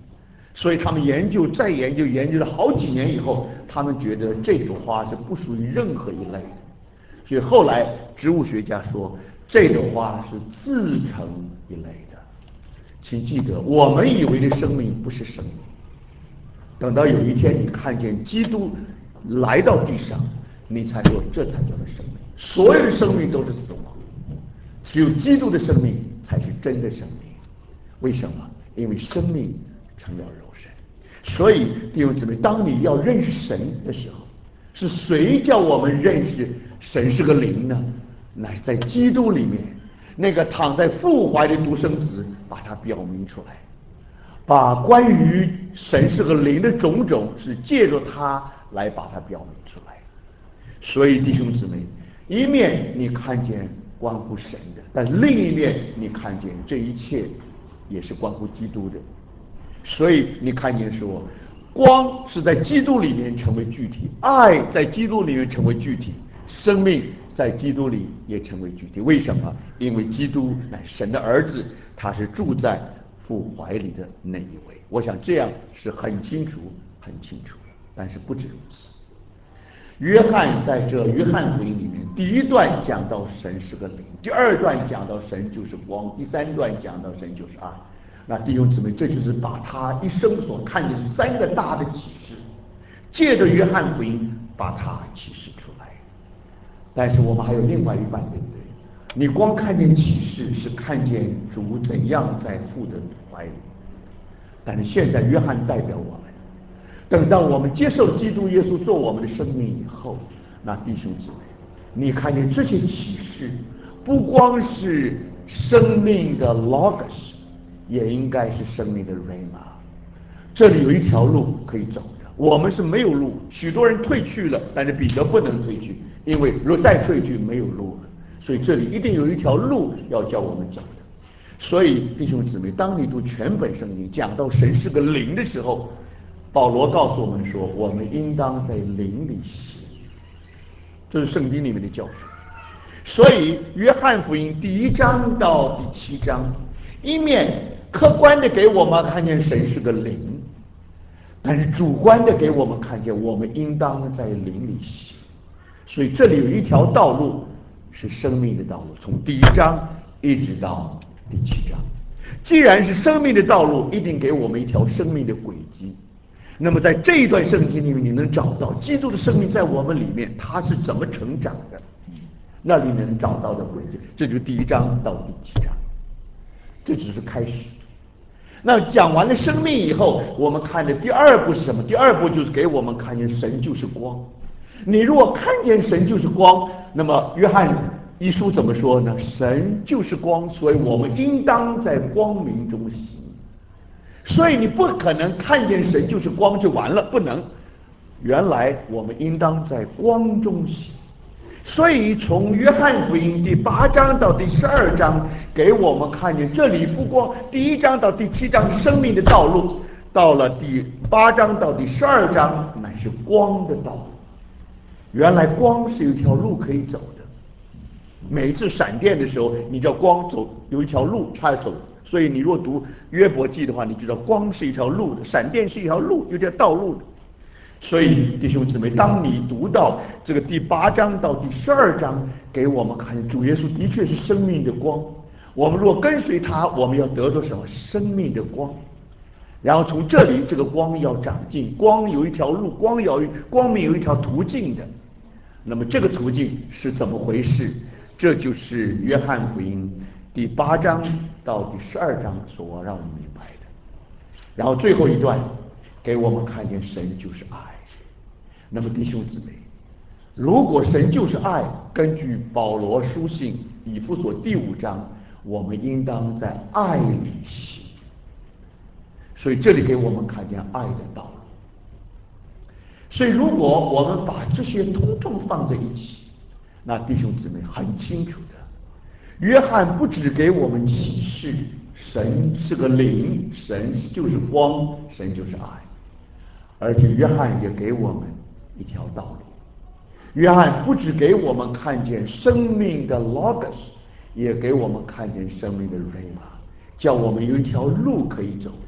所以他们研究再研究，研究了好几年以后，他们觉得这朵花是不属于任何一类的。所以后来植物学家说，这朵花是自成一类的。请记得，我们以为的生命不是生命。等到有一天你看见基督来到地上，你才说这才叫做生命。所有的生命都是死亡，只有基督的生命才是真的生命。为什么？因为生命成了肉身。所以弟兄姊妹，当你要认识神的时候，是谁叫我们认识神是个灵呢？乃在基督里面，那个躺在父怀的独生子把它表明出来，把关于神是个灵的种种是借着他来把它表明出来。所以弟兄姊妹，一面你看见关乎神的，但另一面你看见这一切也是关乎基督的。所以你看见说，光是在基督里面成为具体，爱在基督里面成为具体，生命在基督里也成为具体。为什么？因为基督乃神的儿子，他是住在父怀里的那一位。我想这样是很清楚很清楚的。但是不止如此，约翰在这约翰福音里面，第一段讲到神是个灵，第二段讲到神就是光，第三段讲到神就是爱。那弟兄姊妹，这就是把他一生所看见三个大的启示，借着约翰福音把它启示出来。但是我们还有另外一半，对不对？你光看见启示是看见主怎样在父的怀里，但是现在约翰代表我们，等到我们接受基督耶稣做我们的生命以后，那弟兄姊妹，你看见这些启示，不光是生命的 logos， 也应该是生命的 rhema。这里有一条路可以走的，我们是没有路，许多人退去了，但是彼得不能退去，因为若再退去没有路了。所以这里一定有一条路要叫我们走的。所以弟兄姊妹，当你读全本圣经讲到神是个灵的时候，保罗告诉我们说，我们应当在灵里行，这是圣经里面的教训。所以约翰福音第一章到第七章，一面客观的给我们看见神是个灵，但是主观的给我们看见我们应当在灵里行。所以这里有一条道路是生命的道路，从第一章一直到第七章。既然是生命的道路，一定给我们一条生命的轨迹。那么在这一段圣经里面，你能找到基督的生命在我们里面，他是怎么成长的，那里能找到的轨迹。这就是第一章到第七章，这只是开始。那讲完了生命以后，我们看的第二步是什么？第二步就是给我们看见神就是光。你如果看见神就是光，那么约翰一书怎么说呢？神就是光，所以我们应当在光明中行。所以你不可能看见神就是光就完了，不能。原来我们应当在光中行。所以从约翰福音第八章到第十二章，给我们看见这里不光第一章到第七章是生命的道路，到了第八章到第十二章乃是光的道路。原来光是有一条路可以走的。每一次闪电的时候，你叫光走有一条路它要走。所以你若读约伯记的话，你知道光是一条路的，闪电是一条路，有条道路的。所以弟兄姊妹，当你读到这个第八章到第十二章，给我们看主耶稣的确是生命的光。我们若跟随他，我们要得着什么？生命的光。然后从这里，这个光要长进，光有一条路，光有光明有一条途径的。那么这个途径是怎么回事？这就是约翰福音第八章到第十二章所让我们明白的。然后最后一段给我们看见神就是爱。那么弟兄姊妹，如果神就是爱，根据保罗书信以弗所第五章，我们应当在爱里行。所以这里给我们看见爱的道路。所以如果我们把这些通通放在一起，那弟兄姊妹很清楚的，约翰不只给我们启示神是个灵，神就是光，神就是爱，而且约翰也给我们一条道路。约翰不只给我们看见生命的 logos， 也给我们看见生命的 rhema， 叫我们有一条路可以走的。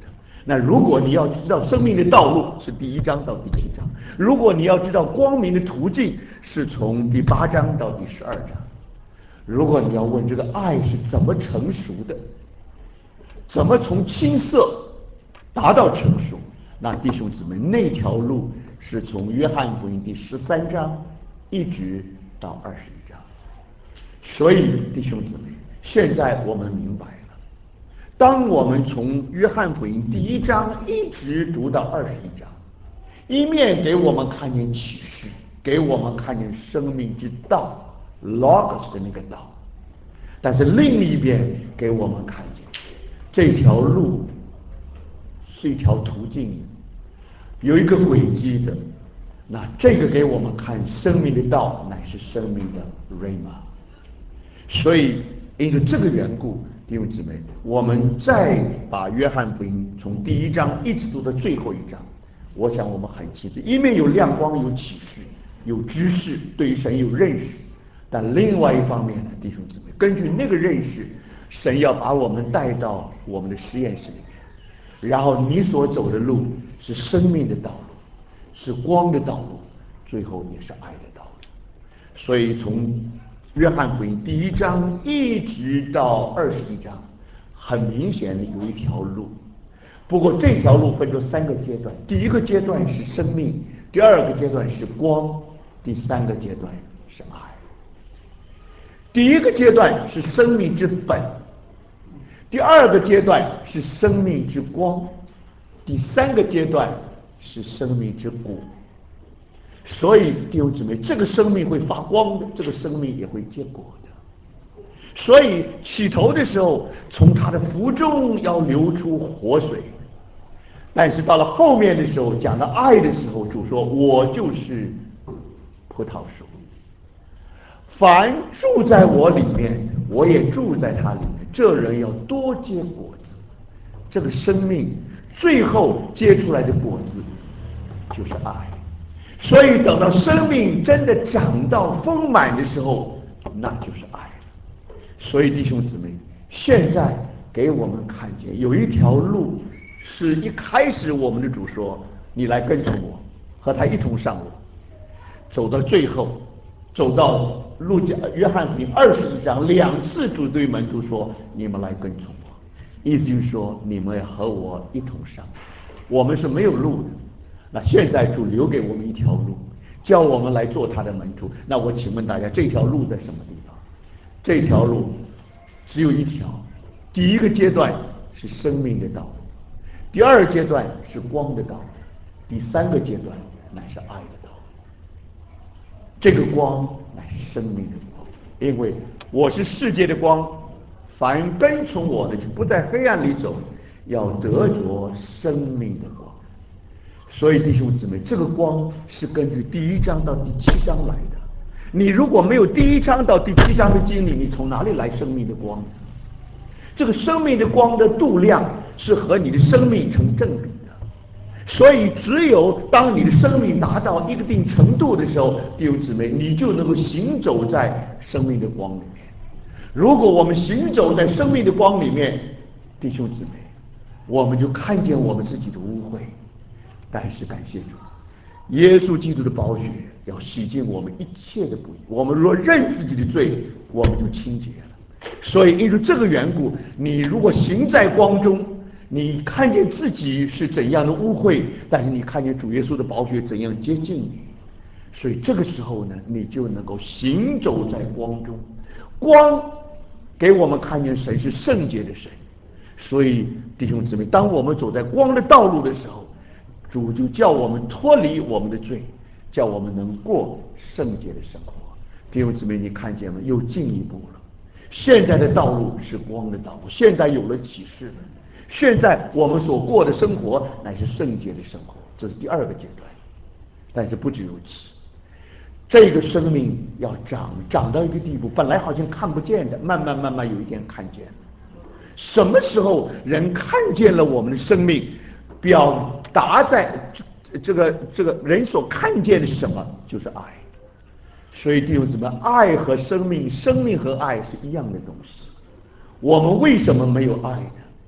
那如果你要知道生命的道路，是第一章到第七章；如果你要知道光明的途径，是从第八章到第十二章；如果你要问这个爱是怎么成熟的，怎么从青涩达到成熟，那弟兄姊妹，那条路是从约翰福音第十三章一直到二十一章。所以弟兄姊妹，现在我们明白了，当我们从约翰福音第一章一直读到二十一章，一面给我们看见启示，给我们看见生命之道 logos 的那个道，但是另一边给我们看见这条路是一条途径，有一个轨迹的。那这个给我们看生命的道乃是生命的 Rhema。 所以因着这个缘故，弟兄姊妹，我们再把约翰福音从第一章一直读到最后一章，我想我们很清楚，一面有亮光，有启示，有知识，对于神有认识，但另外一方面呢，弟兄姊妹，根据那个认识，神要把我们带到我们的实验室里面，然后你所走的路是生命的道路，是光的道路，最后也是爱的道路。所以从约翰福音第一章一直到二十一章，很明显的有一条路。不过这条路分成三个阶段，第一个阶段是生命，第二个阶段是光，第三个阶段是爱。第一个阶段是生命之本，第二个阶段是生命之光，第三个阶段是生命之果。所以弟兄姊妹，这个生命会发光的，这个生命也会结果的。所以起头的时候，从他的腹中要流出活水，但是到了后面的时候，讲到爱的时候，主说：“我就是葡萄树，凡住在我里面，我也住在他里面，这人要多结果子。”这个生命最后结出来的果子就是爱。所以等到生命真的长到丰满的时候，那就是爱。所以弟兄姊妹，现在给我们看见有一条路，是一开始我们的主说：“你来跟从我，和他一同上路。”走到最后，走到路加约翰福音二十一章，两次主对门徒说：“你们来跟从我。”意思就是说，你们要和我一同上路。我们是没有路的。那现在主留给我们一条路，叫我们来做他的门徒。那我请问大家，这条路在什么地方？这条路只有一条，第一个阶段是生命的道路，第二阶段是光的道路，第三个阶段乃是爱的道路。这个光乃是生命的光，因为我是世界的光，凡跟从我的就不在黑暗里走，要得着生命的光。所以弟兄姊妹，这个光是根据第一章到第七章来的。你如果没有第一章到第七章的经历，你从哪里来生命的光？这个生命的光的度量是和你的生命成正比的。所以只有当你的生命达到一个定程度的时候，弟兄姊妹，你就能够行走在生命的光里面。如果我们行走在生命的光里面，弟兄姊妹，我们就看见我们自己的污秽。但是感谢主，耶稣基督的宝血要洗净我们一切的不义。我们若认自己的罪，我们就清洁了。所以因为这个缘故，你如果行在光中，你看见自己是怎样的污秽，但是你看见主耶稣的宝血怎样接近你，所以这个时候呢，你就能够行走在光中。光给我们看见神是圣洁的神。所以弟兄姊妹，当我们走在光的道路的时候，主就叫我们脱离我们的罪，叫我们能过圣洁的生活。弟兄姊妹，你看见吗？又进一步了。现在的道路是光的道路，现在有了启示了。现在我们所过的生活乃是圣洁的生活，这是第二个阶段。但是不止如此，这个生命要长，长到一个地步，本来好像看不见的，慢慢慢慢有一天看见了。什么时候人看见了我们的生命，表达在这个这个人所看见的是什么？就是爱。所以弟兄姊妹，爱和生命，生命和爱是一样的东西。我们为什么没有爱呢？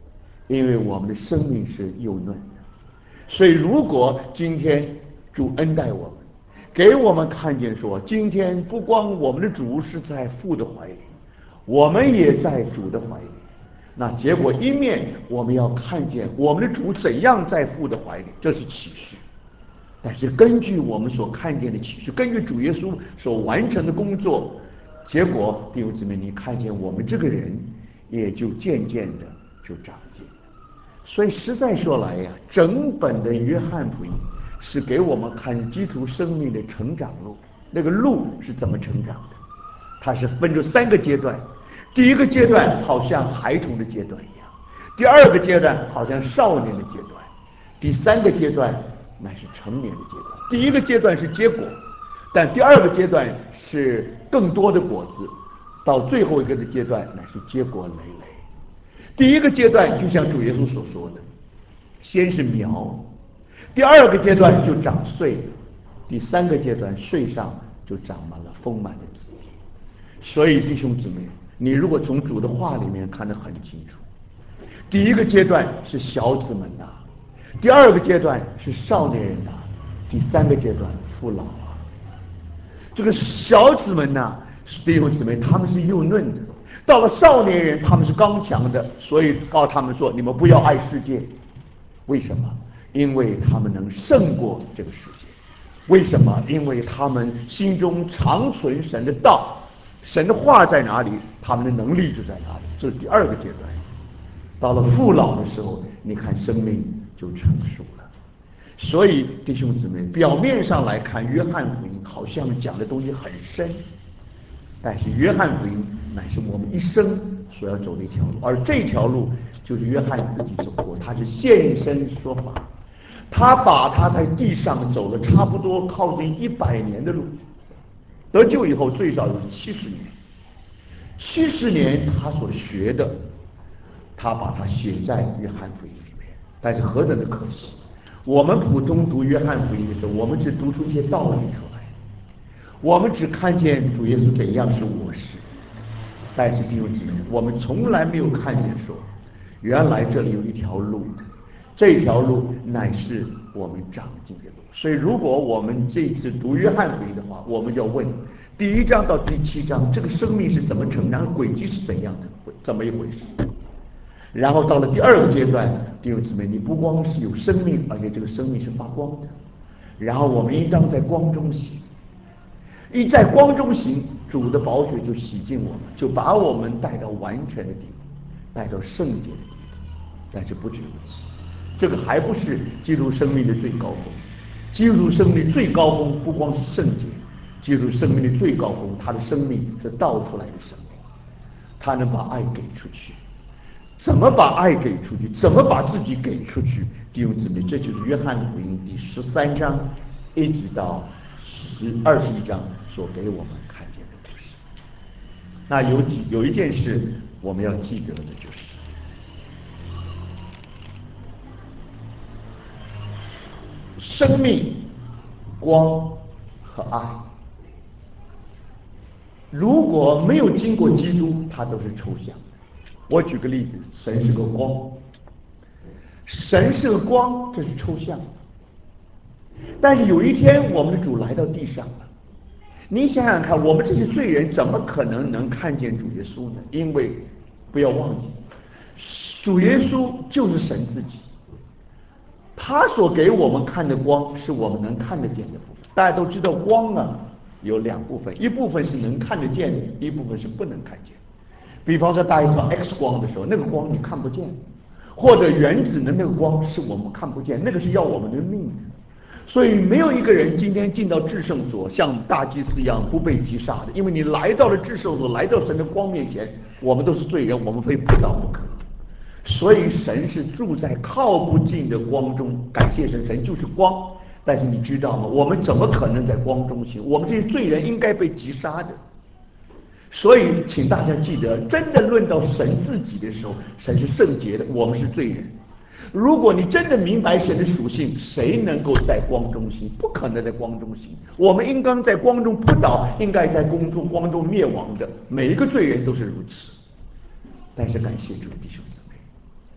因为我们的生命是幼嫩的。所以，如果今天主恩待我们，给我们看见说，今天不光我们的主是在父的怀里，我们也在主的怀里。那结果一面我们要看见我们的主怎样在父的怀里，这是启示。但是根据我们所看见的启示，根据主耶稣所完成的工作，结果弟兄姊妹，你看见我们这个人也就渐渐的就长进。所以实在说来呀，整本的约翰福音是给我们看基督生命的成长路，那个路是怎么成长的？它是分出三个阶段，第一个阶段好像孩童的阶段一样，第二个阶段好像少年的阶段，第三个阶段乃是成年的阶段。第一个阶段是结果，但第二个阶段是更多的果子，到最后一个的阶段乃是结果累累。第一个阶段就像主耶稣所说的，先是苗，第二个阶段就长穗，第三个阶段穗上就长满了丰满的子粒。所以弟兄姊妹，你如果从主的话里面看得很清楚，第一个阶段是小子们呐，第二个阶段是少年人呐，第三个阶段父老啊。这个小子们呐，弟兄姊妹，他们是幼嫩的。到了少年人，他们是刚强的，所以告诉他们说：你们不要爱世界。为什么？因为他们能胜过这个世界。为什么？因为他们心中常存神的道，神的话在哪里，他们的能力就在哪里。这是第二个阶段。到了父老的时候，你看生命就成熟了。所以弟兄姊妹，表面上来看，约翰福音好像讲的东西很深，但是约翰福音乃是我们一生所要走的一条路，而这条路就是约翰自己走过，他是现身说法，他把他在地上走了差不多靠近一百年的路，得救以后最少有七十年，七十年他所学的，他把它写在约翰福音里面。但是何等的可惜，我们普通读约翰福音的时候，我们只读出一些道理出来，我们只看见主耶稣怎样是我是，但是弟兄姊妹，我们从来没有看见说，原来这里有一条路，这条路乃是我们长进的路。所以，如果我们这次读约翰福音的话，我们就要问：第一章到第七章，这个生命是怎么成长，轨迹是怎样的，怎么一回事？然后到了第二个阶段，弟兄姊妹，你不光是有生命，而且这个生命是发光的。然后我们应当在光中行，一在光中行，主的宝血就洗净我们，就把我们带到完全的地步，带到圣洁的地步。但是不止如此，这个还不是基督生命的最高峰。基督生命的最高峰不光是圣洁，基督生命的最高峰，他的生命是道出来的生命，他能把爱给出去。怎么把爱给出去？怎么把自己给出去？弟兄姊妹，这就是约翰福音第十三章一直到十二十一章所给我们看见的故事。那有几有一件事我们要记得的，就是生命、光和爱，如果没有经过基督，它都是抽象的。我举个例子，神是个光，神是个光，这是抽象的。但是有一天，我们的主来到地上了。你想想看，我们这些罪人怎么可能能看见主耶稣呢？因为不要忘记，主耶稣就是神自己，他所给我们看的光是我们能看得见的部分。大家都知道，光呢有两部分，一部分是能看得见的，一部分是不能看见。比方说，大家照 X 光的时候，那个光你看不见；或者原子的那个光是我们看不见，那个是要我们的命的。所以没有一个人今天进到至圣所像大祭司一样不被击杀的，因为你来到了至圣所，来到神的光面前，我们都是罪人，我们非扑倒不可。所以神是住在靠不近的光中，感谢神，神就是光。但是你知道吗？我们怎么可能在光中行？我们这些罪人应该被击杀的。所以，请大家记得，真的论到神自己的时候，神是圣洁的，我们是罪人。如果你真的明白神的属性，谁能够在光中行？不可能在光中行。我们应当在光中扑倒，应该在光中光中灭亡的。每一个罪人都是如此。但是感谢主，弟兄姊妹，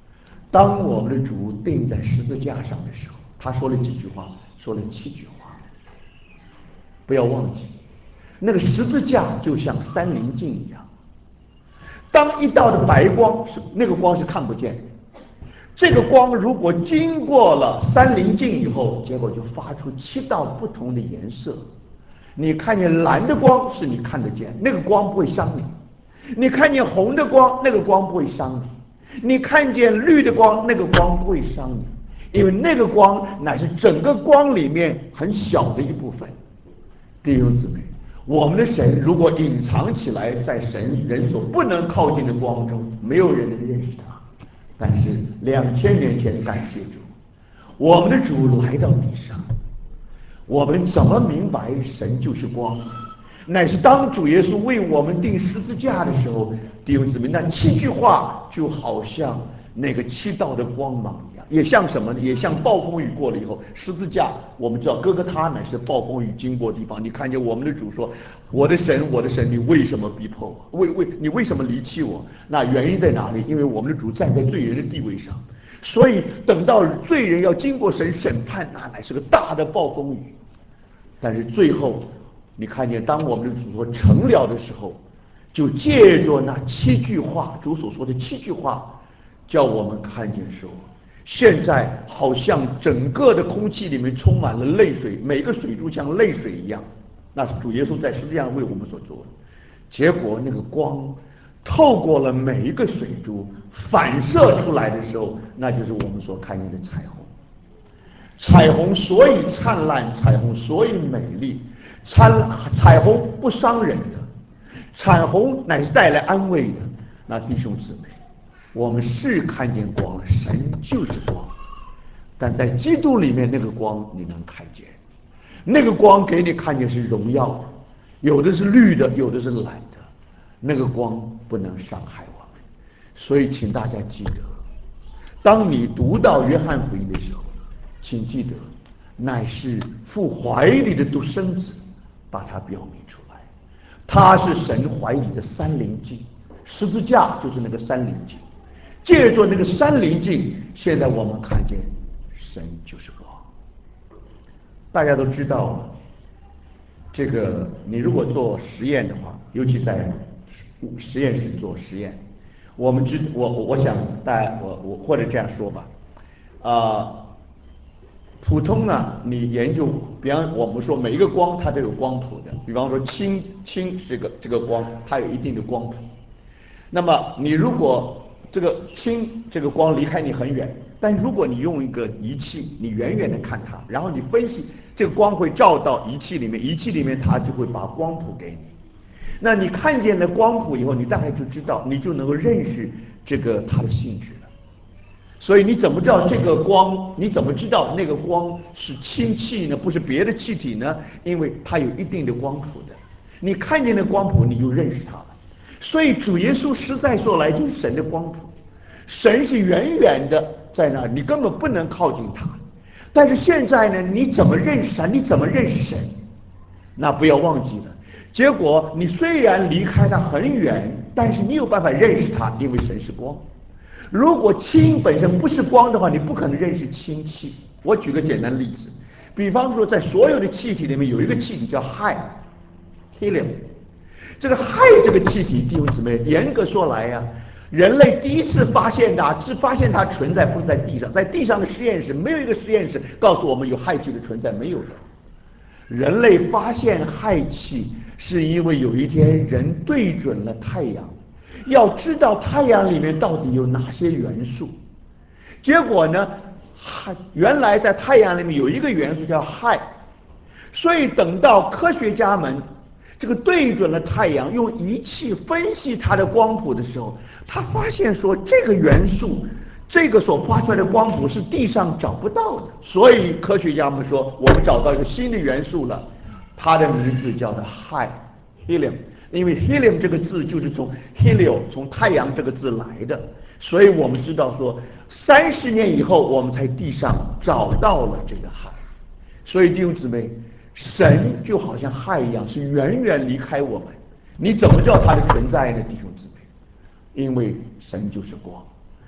当我们的主钉在十字架上的时候，他说了几句话，说了七句话。不要忘记，那个十字架就像三棱镜一样，当一道的白光是那个光是看不见的，这个光如果经过了三棱镜以后，结果就发出七道不同的颜色。你看见蓝的光是你看得见，那个光不会伤你；你看见红的光，那个光不会伤你；你看见绿的光，那个光不会伤你，因为那个光乃是整个光里面很小的一部分。弟兄姊妹，我们的神如果隐藏起来，在神人所不能靠近的光中，没有人能认识他。但是两千年前，感谢主，我们的主来到地上。我们怎么明白神就是光？乃是当主耶稣为我们钉十字架的时候，弟兄姊妹，那七句话就好像那个七道的光芒一样，也像什么呢？也像暴风雨过了以后，十字架我们知道哥哥他乃是暴风雨经过的地方。你看见我们的主说：“我的神，我的神，你为什么逼迫我？为为你为什么离弃我？”那原因在哪里？因为我们的主站在罪人的地位上，所以等到罪人要经过神审判，那乃是个大的暴风雨。但是最后，你看见当我们的主说成了的时候，就借着那七句话，主所说的七句话，叫我们看见说，现在好像整个的空气里面充满了泪水，每个水珠像泪水一样，那是主耶稣在十字架上为我们所做的。结果那个光透过了每一个水珠反射出来的时候，那就是我们所看见的彩虹。彩虹所以灿烂，彩虹所以美丽，彩彩虹不伤人的，彩虹乃是带来安慰的。那弟兄姊妹，我们是看见光了，神就是光，但在基督里面那个光你能看见，那个光给你看见是荣耀的，有的是绿的，有的是蓝的，那个光不能伤害我们。所以请大家记得，当你读到约翰福音的时候，请记得，乃是父怀里的独生子把它表明出来，他是神怀里的三棱镜，十字架就是那个三棱镜，借着那个三棱镜，现在我们看见神就是光。大家都知道，这个你如果做实验的话，尤其在实验室做实验，我们知我我想大家我我或者这样说吧，啊、呃。普通呢，你研究，比方我们说每一个光它都有光谱的，比方说氢氢这个这个光，它有一定的光谱。那么你如果这个氢这个光离开你很远，但如果你用一个仪器，你远远的看它，然后你分析这个光会照到仪器里面，仪器里面它就会把光谱给你。那你看见了光谱以后，你大概就知道，你就能够认识这个它的性质了。所以你怎么知道这个光？你怎么知道那个光是氢气呢？不是别的气体呢？因为它有一定的光谱的。你看见那光谱，你就认识它了。所以主耶稣实在说来就是神的光谱，神是远远的在那，你根本不能靠近他。但是现在呢，你怎么认识他？你怎么认识神？那不要忘记了，结果你虽然离开他很远，但是你有办法认识他，因为神是光。如果氢本身不是光的话，你不可能认识氢气。我举个简单的例子，比方说，在所有的气体里面有一个气体叫氦 （helium）。这个氦这个气体，弟兄姊妹，严格说来呀、啊，人类第一次发现它，只发现它存在不是在地上，在地上的实验室没有一个实验室告诉我们有氦气的存在，没有的。人类发现氦气是因为有一天人对准了太阳。要知道太阳里面到底有哪些元素，结果呢，原来在太阳里面有一个元素叫氦，所以等到科学家们这个对准了太阳，用仪器分析它的光谱的时候，他发现说这个元素，这个所发出来的光谱是地上找不到的，所以科学家们说我们找到一个新的元素了，它的名字叫做氦 （helium）。因为 helium 这个字就是从 helio 从太阳这个字来的，所以我们知道说，三十年以后我们在地上找到了这个氦。所以弟兄姊妹，神就好像氦一样，是远远离开我们。你怎么知道它的存在呢？弟兄姊妹，因为神就是光。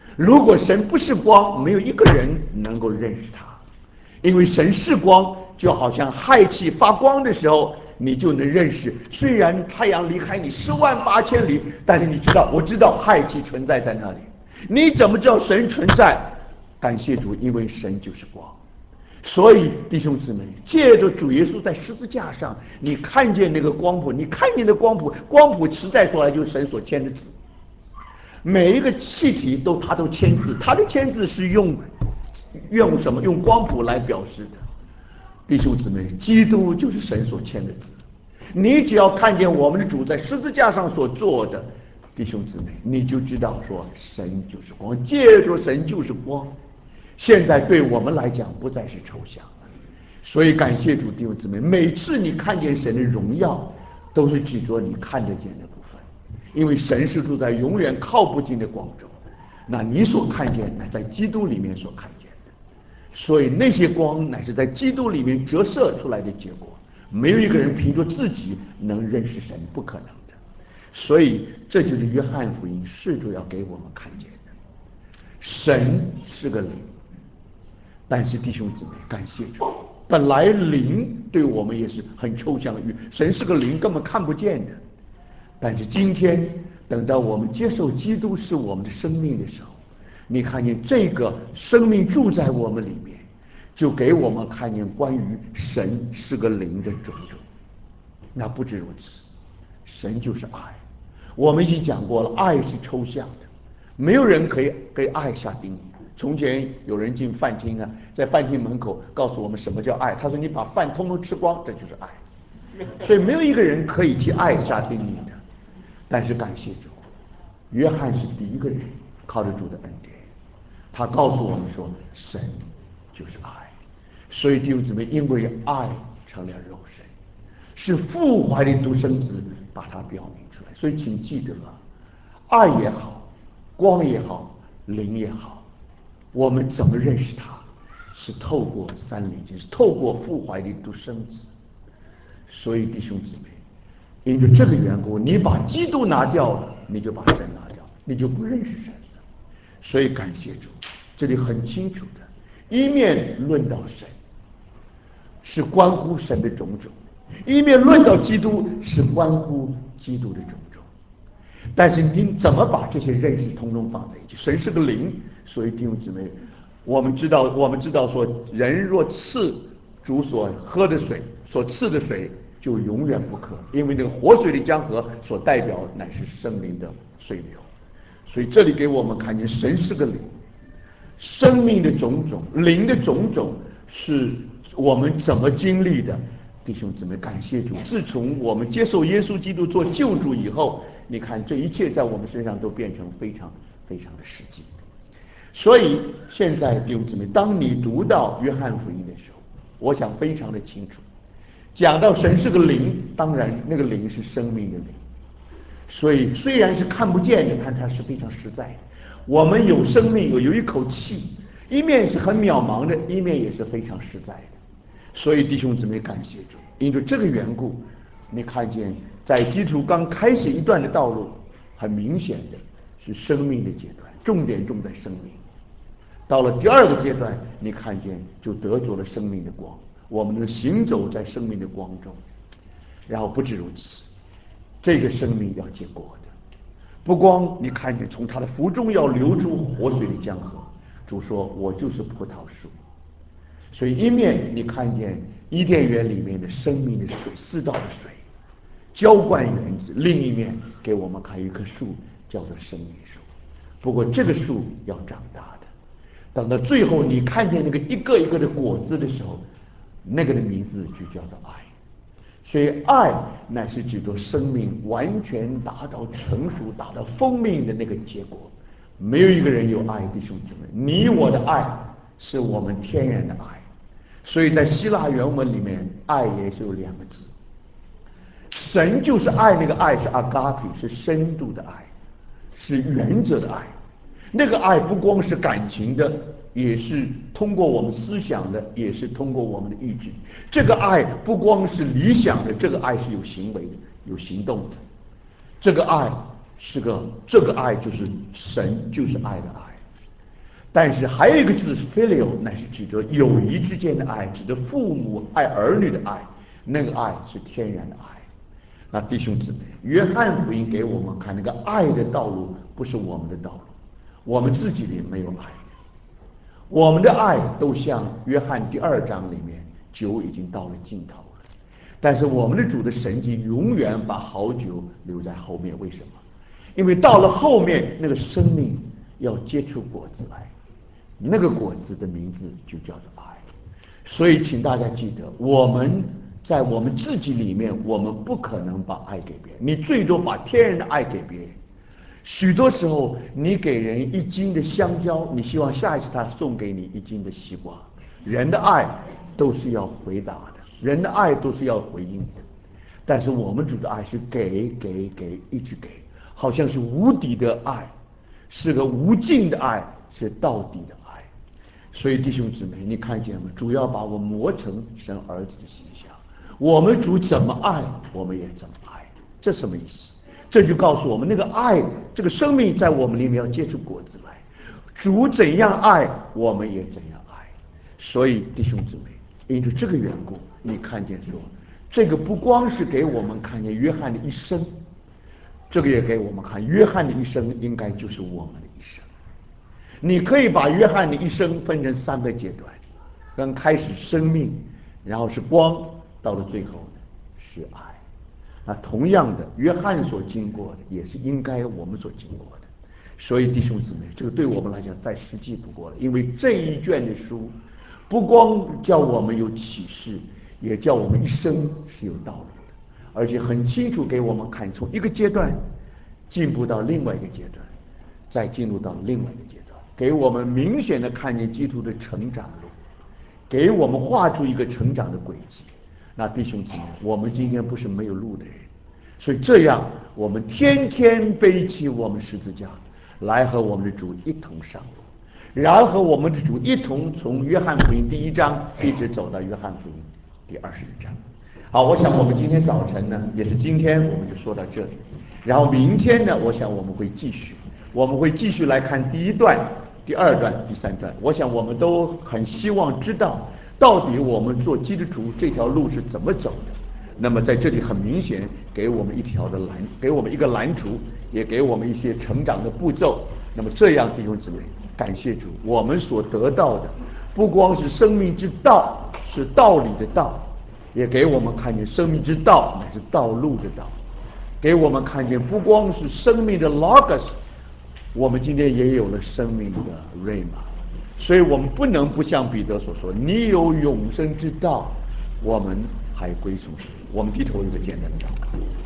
如果神不是光，没有一个人能够认识他，因为神是光，就好像氦气发光的时候，你就能认识。虽然太阳离开你十万八千里，但是你知道，我知道氦气存在在那里。你怎么知道神存在？感谢主，因为神就是光。所以弟兄姊妹，借着主耶稣在十字架上，你看见那个光谱，你看见的光谱，光谱实在说来就是神所签的字。每一个气体都它都签字，它的签字是用用什么？用光谱来表示的。弟兄姊妹，基督就是神所签的字。你只要看见我们的主在十字架上所做的，弟兄姊妹，你就知道说神就是光，借着神就是光。现在对我们来讲不再是抽象了，所以感谢主，弟兄姊妹，每次你看见神的荣耀，都是指着你看得见的部分，因为神是住在永远靠不近的光中，那你所看见乃在基督里面所看见的，所以那些光乃是在基督里面折射出来的结果，没有一个人凭着自己能认识神，不可能的。所以这就是约翰福音试着要给我们看见的，神是个灵。但是弟兄姊妹，感谢主，本来灵对我们也是很抽象的，神是个灵，根本看不见的。但是今天等到我们接受基督是我们的生命的时候，你看见这个生命住在我们里面，就给我们看见关于神是个灵的种种。那不止如此，神就是爱。我们已经讲过了，爱是抽象的，没有人可以给爱下定义。从前有人进饭厅啊，在饭厅门口告诉我们什么叫爱，他说你把饭通通吃光，这就是爱。所以没有一个人可以替爱下定义的。但是感谢主，约翰是第一个人靠着主的恩典，他告诉我们说神就是爱。所以弟兄姊妹，因为爱成了肉身，是父怀的独生子把它表明出来。所以请记得，爱也好，光也好，灵也好，我们怎么认识他？是透过三灵经，是透过父怀的独生子。所以弟兄姊妹，因着这个缘故，你把基督拿掉了，你就把神拿掉，你就不认识神了。所以感谢主，这里很清楚的，一面论到神，是关乎神的种种；一面论到基督，是关乎基督的种种。但是你怎么把这些认识通通放在一起？神是个灵，所以弟兄姊妹，我们知道，我们知道说，人若赐主所喝的水，所赐的水，就永远不渴，因为那个活水的江河所代表乃是生命的水流。所以这里给我们看见，神是个灵，生命的种种，灵的种种，是我们怎么经历的？弟兄姊妹，感谢主！自从我们接受耶稣基督做救主以后，你看这一切在我们身上都变成非常非常的实际。所以现在弟兄姊妹，当你读到约翰福音的时候，我想非常的清楚，讲到神是个灵，当然那个灵是生命的灵。所以虽然是看不见的，但它是非常实在的。我们有生命，有有一口气，一面是很渺茫的，一面也是非常实在的。所以弟兄姊妹，感谢主，因着这个缘故，你看见在基督刚开始一段的道路，很明显的是生命的阶段，重点重在生命。到了第二个阶段，你看见就得着了生命的光，我们能行走在生命的光中。然后不止如此，这个生命要结果的，不光你看见从他的腹中要流出活水的江河。主说：“我就是葡萄树。”所以一面你看见伊甸园里面的生命的水，四道的水浇灌园子；另一面给我们看一棵树，叫做生命树。不过这个树要长大的，等到最后你看见那个一个一个的果子的时候，那个的名字就叫做爱。所以爱乃是指着生命完全达到成熟、达到丰命的那个结果。没有一个人有爱，弟兄姊妹，你我的爱是我们天然的爱。所以在希腊原文里面，爱也是有两个字，神就是爱，那个爱是 agape， 是深度的爱，是原则的爱。那个爱不光是感情的，也是通过我们思想的，也是通过我们的意志。这个爱不光是理想的，这个爱是有行为的，有行动的。这个爱是个，这个爱就是神就是爱的爱。 但是还有一个字是 filial， 乃是指着友谊之间的爱，指着父母爱儿女的爱，那个爱是天然的爱。那弟兄姊妹，约翰福音给我们看那个爱的道路不是我们的道路，我们自己里没有爱，我们的爱都像约翰第二章里面酒已经到了尽头了，但是我们的主的神迹永远把好酒留在后面。为什么？因为到了后面那个生命要结出果子来，那个果子的名字就叫做爱。所以请大家记得，我们在我们自己里面，我们不可能把爱给别人，你最多把天然的爱给别人。许多时候你给人一斤的香蕉，你希望下一次他送给你一斤的西瓜。人的爱都是要回答的，人的爱都是要回应的，但是我们主的爱是给给给，一直给，好像是无敌的爱，是个无尽的爱，是到底的爱。所以弟兄姊妹，你看见吗？主要把我磨成神儿子的形象，我们主怎么爱，我们也怎么爱。这什么意思？这就告诉我们，那个爱，这个生命在我们里面要结出果子来。主怎样爱，我们也怎样爱。所以弟兄姊妹，因着这个缘故，你看见说，这个不光是给我们看见约翰的一生，这个也给我们看约翰的一生应该就是我们的一生。你可以把约翰的一生分成三个阶段，刚开始生命，然后是光，到了最后呢是爱。那同样的，约翰所经过的也是应该我们所经过的。所以弟兄姊妹，这个对我们来讲再实际不过了，因为这一卷的书不光叫我们有启示，也叫我们一生是有道路的，而且很清楚给我们看，从一个阶段进步到另外一个阶段，再进入到另外一个阶段，给我们明显的看见基督的成长路，给我们画出一个成长的轨迹。那弟兄姊妹，我们今天不是没有路的人，所以这样我们天天背起我们十字架来和我们的主一同上路，然后我们的主一同从约翰福音第一章一直走到约翰福音第二十一章。好，我想我们今天早晨呢，也是今天我们就说到这里，然后明天呢，我想我们会继续，我们会继续来看第一段、第二段、第三段。我想我们都很希望知道，到底我们做基督徒这条路是怎么走的。那么在这里很明显给我们一条的蓝，给我们一个蓝图，也给我们一些成长的步骤。那么这样，弟兄姊妹，感谢主，我们所得到的不光是生命之道，是道理的道，也给我们看见生命之道乃是道路的道，给我们看见不光是生命的 logos， 我们今天也有了生命的 rhema。所以我们不能不像彼得所说，你有永生之道，我们还归属谁？我们低头一个简单的祷告。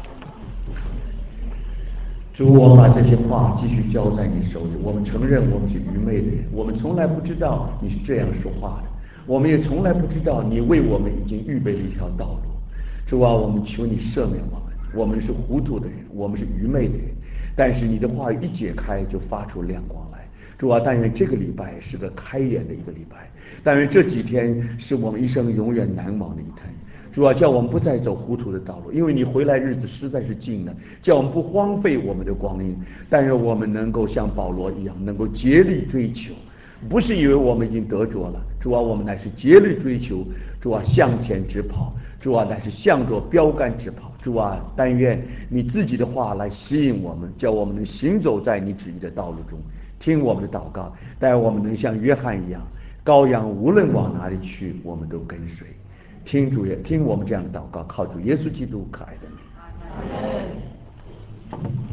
主，我们把这些话继续交在你手里。我们承认我们是愚昧的人，我们从来不知道你是这样说话的，我们也从来不知道你为我们已经预备了一条道路。主啊，我们求你赦免我们，我们是糊涂的人，我们是愚昧的人，但是你的话语一解开就发出亮光来。主啊，但愿这个礼拜是个开眼的一个礼拜，但愿这几天是我们一生永远难忘的一天。主啊，叫我们不再走糊涂的道路，因为你回来日子实在是近了，叫我们不荒废我们的光阴，但愿我们能够像保罗一样，能够竭力追求，不是以为我们已经得着了。主啊，我们乃是竭力追求，主啊，向前直跑，主啊，乃是向着标杆直跑。主啊，但愿你自己的话来吸引我们，叫我们能行走在你旨意的道路中，听我们的祷告，但我们能像约翰一样，羔羊无论往哪里去，我们都跟随。听主也听我们这样的祷告，靠主耶稣基督可爱的名。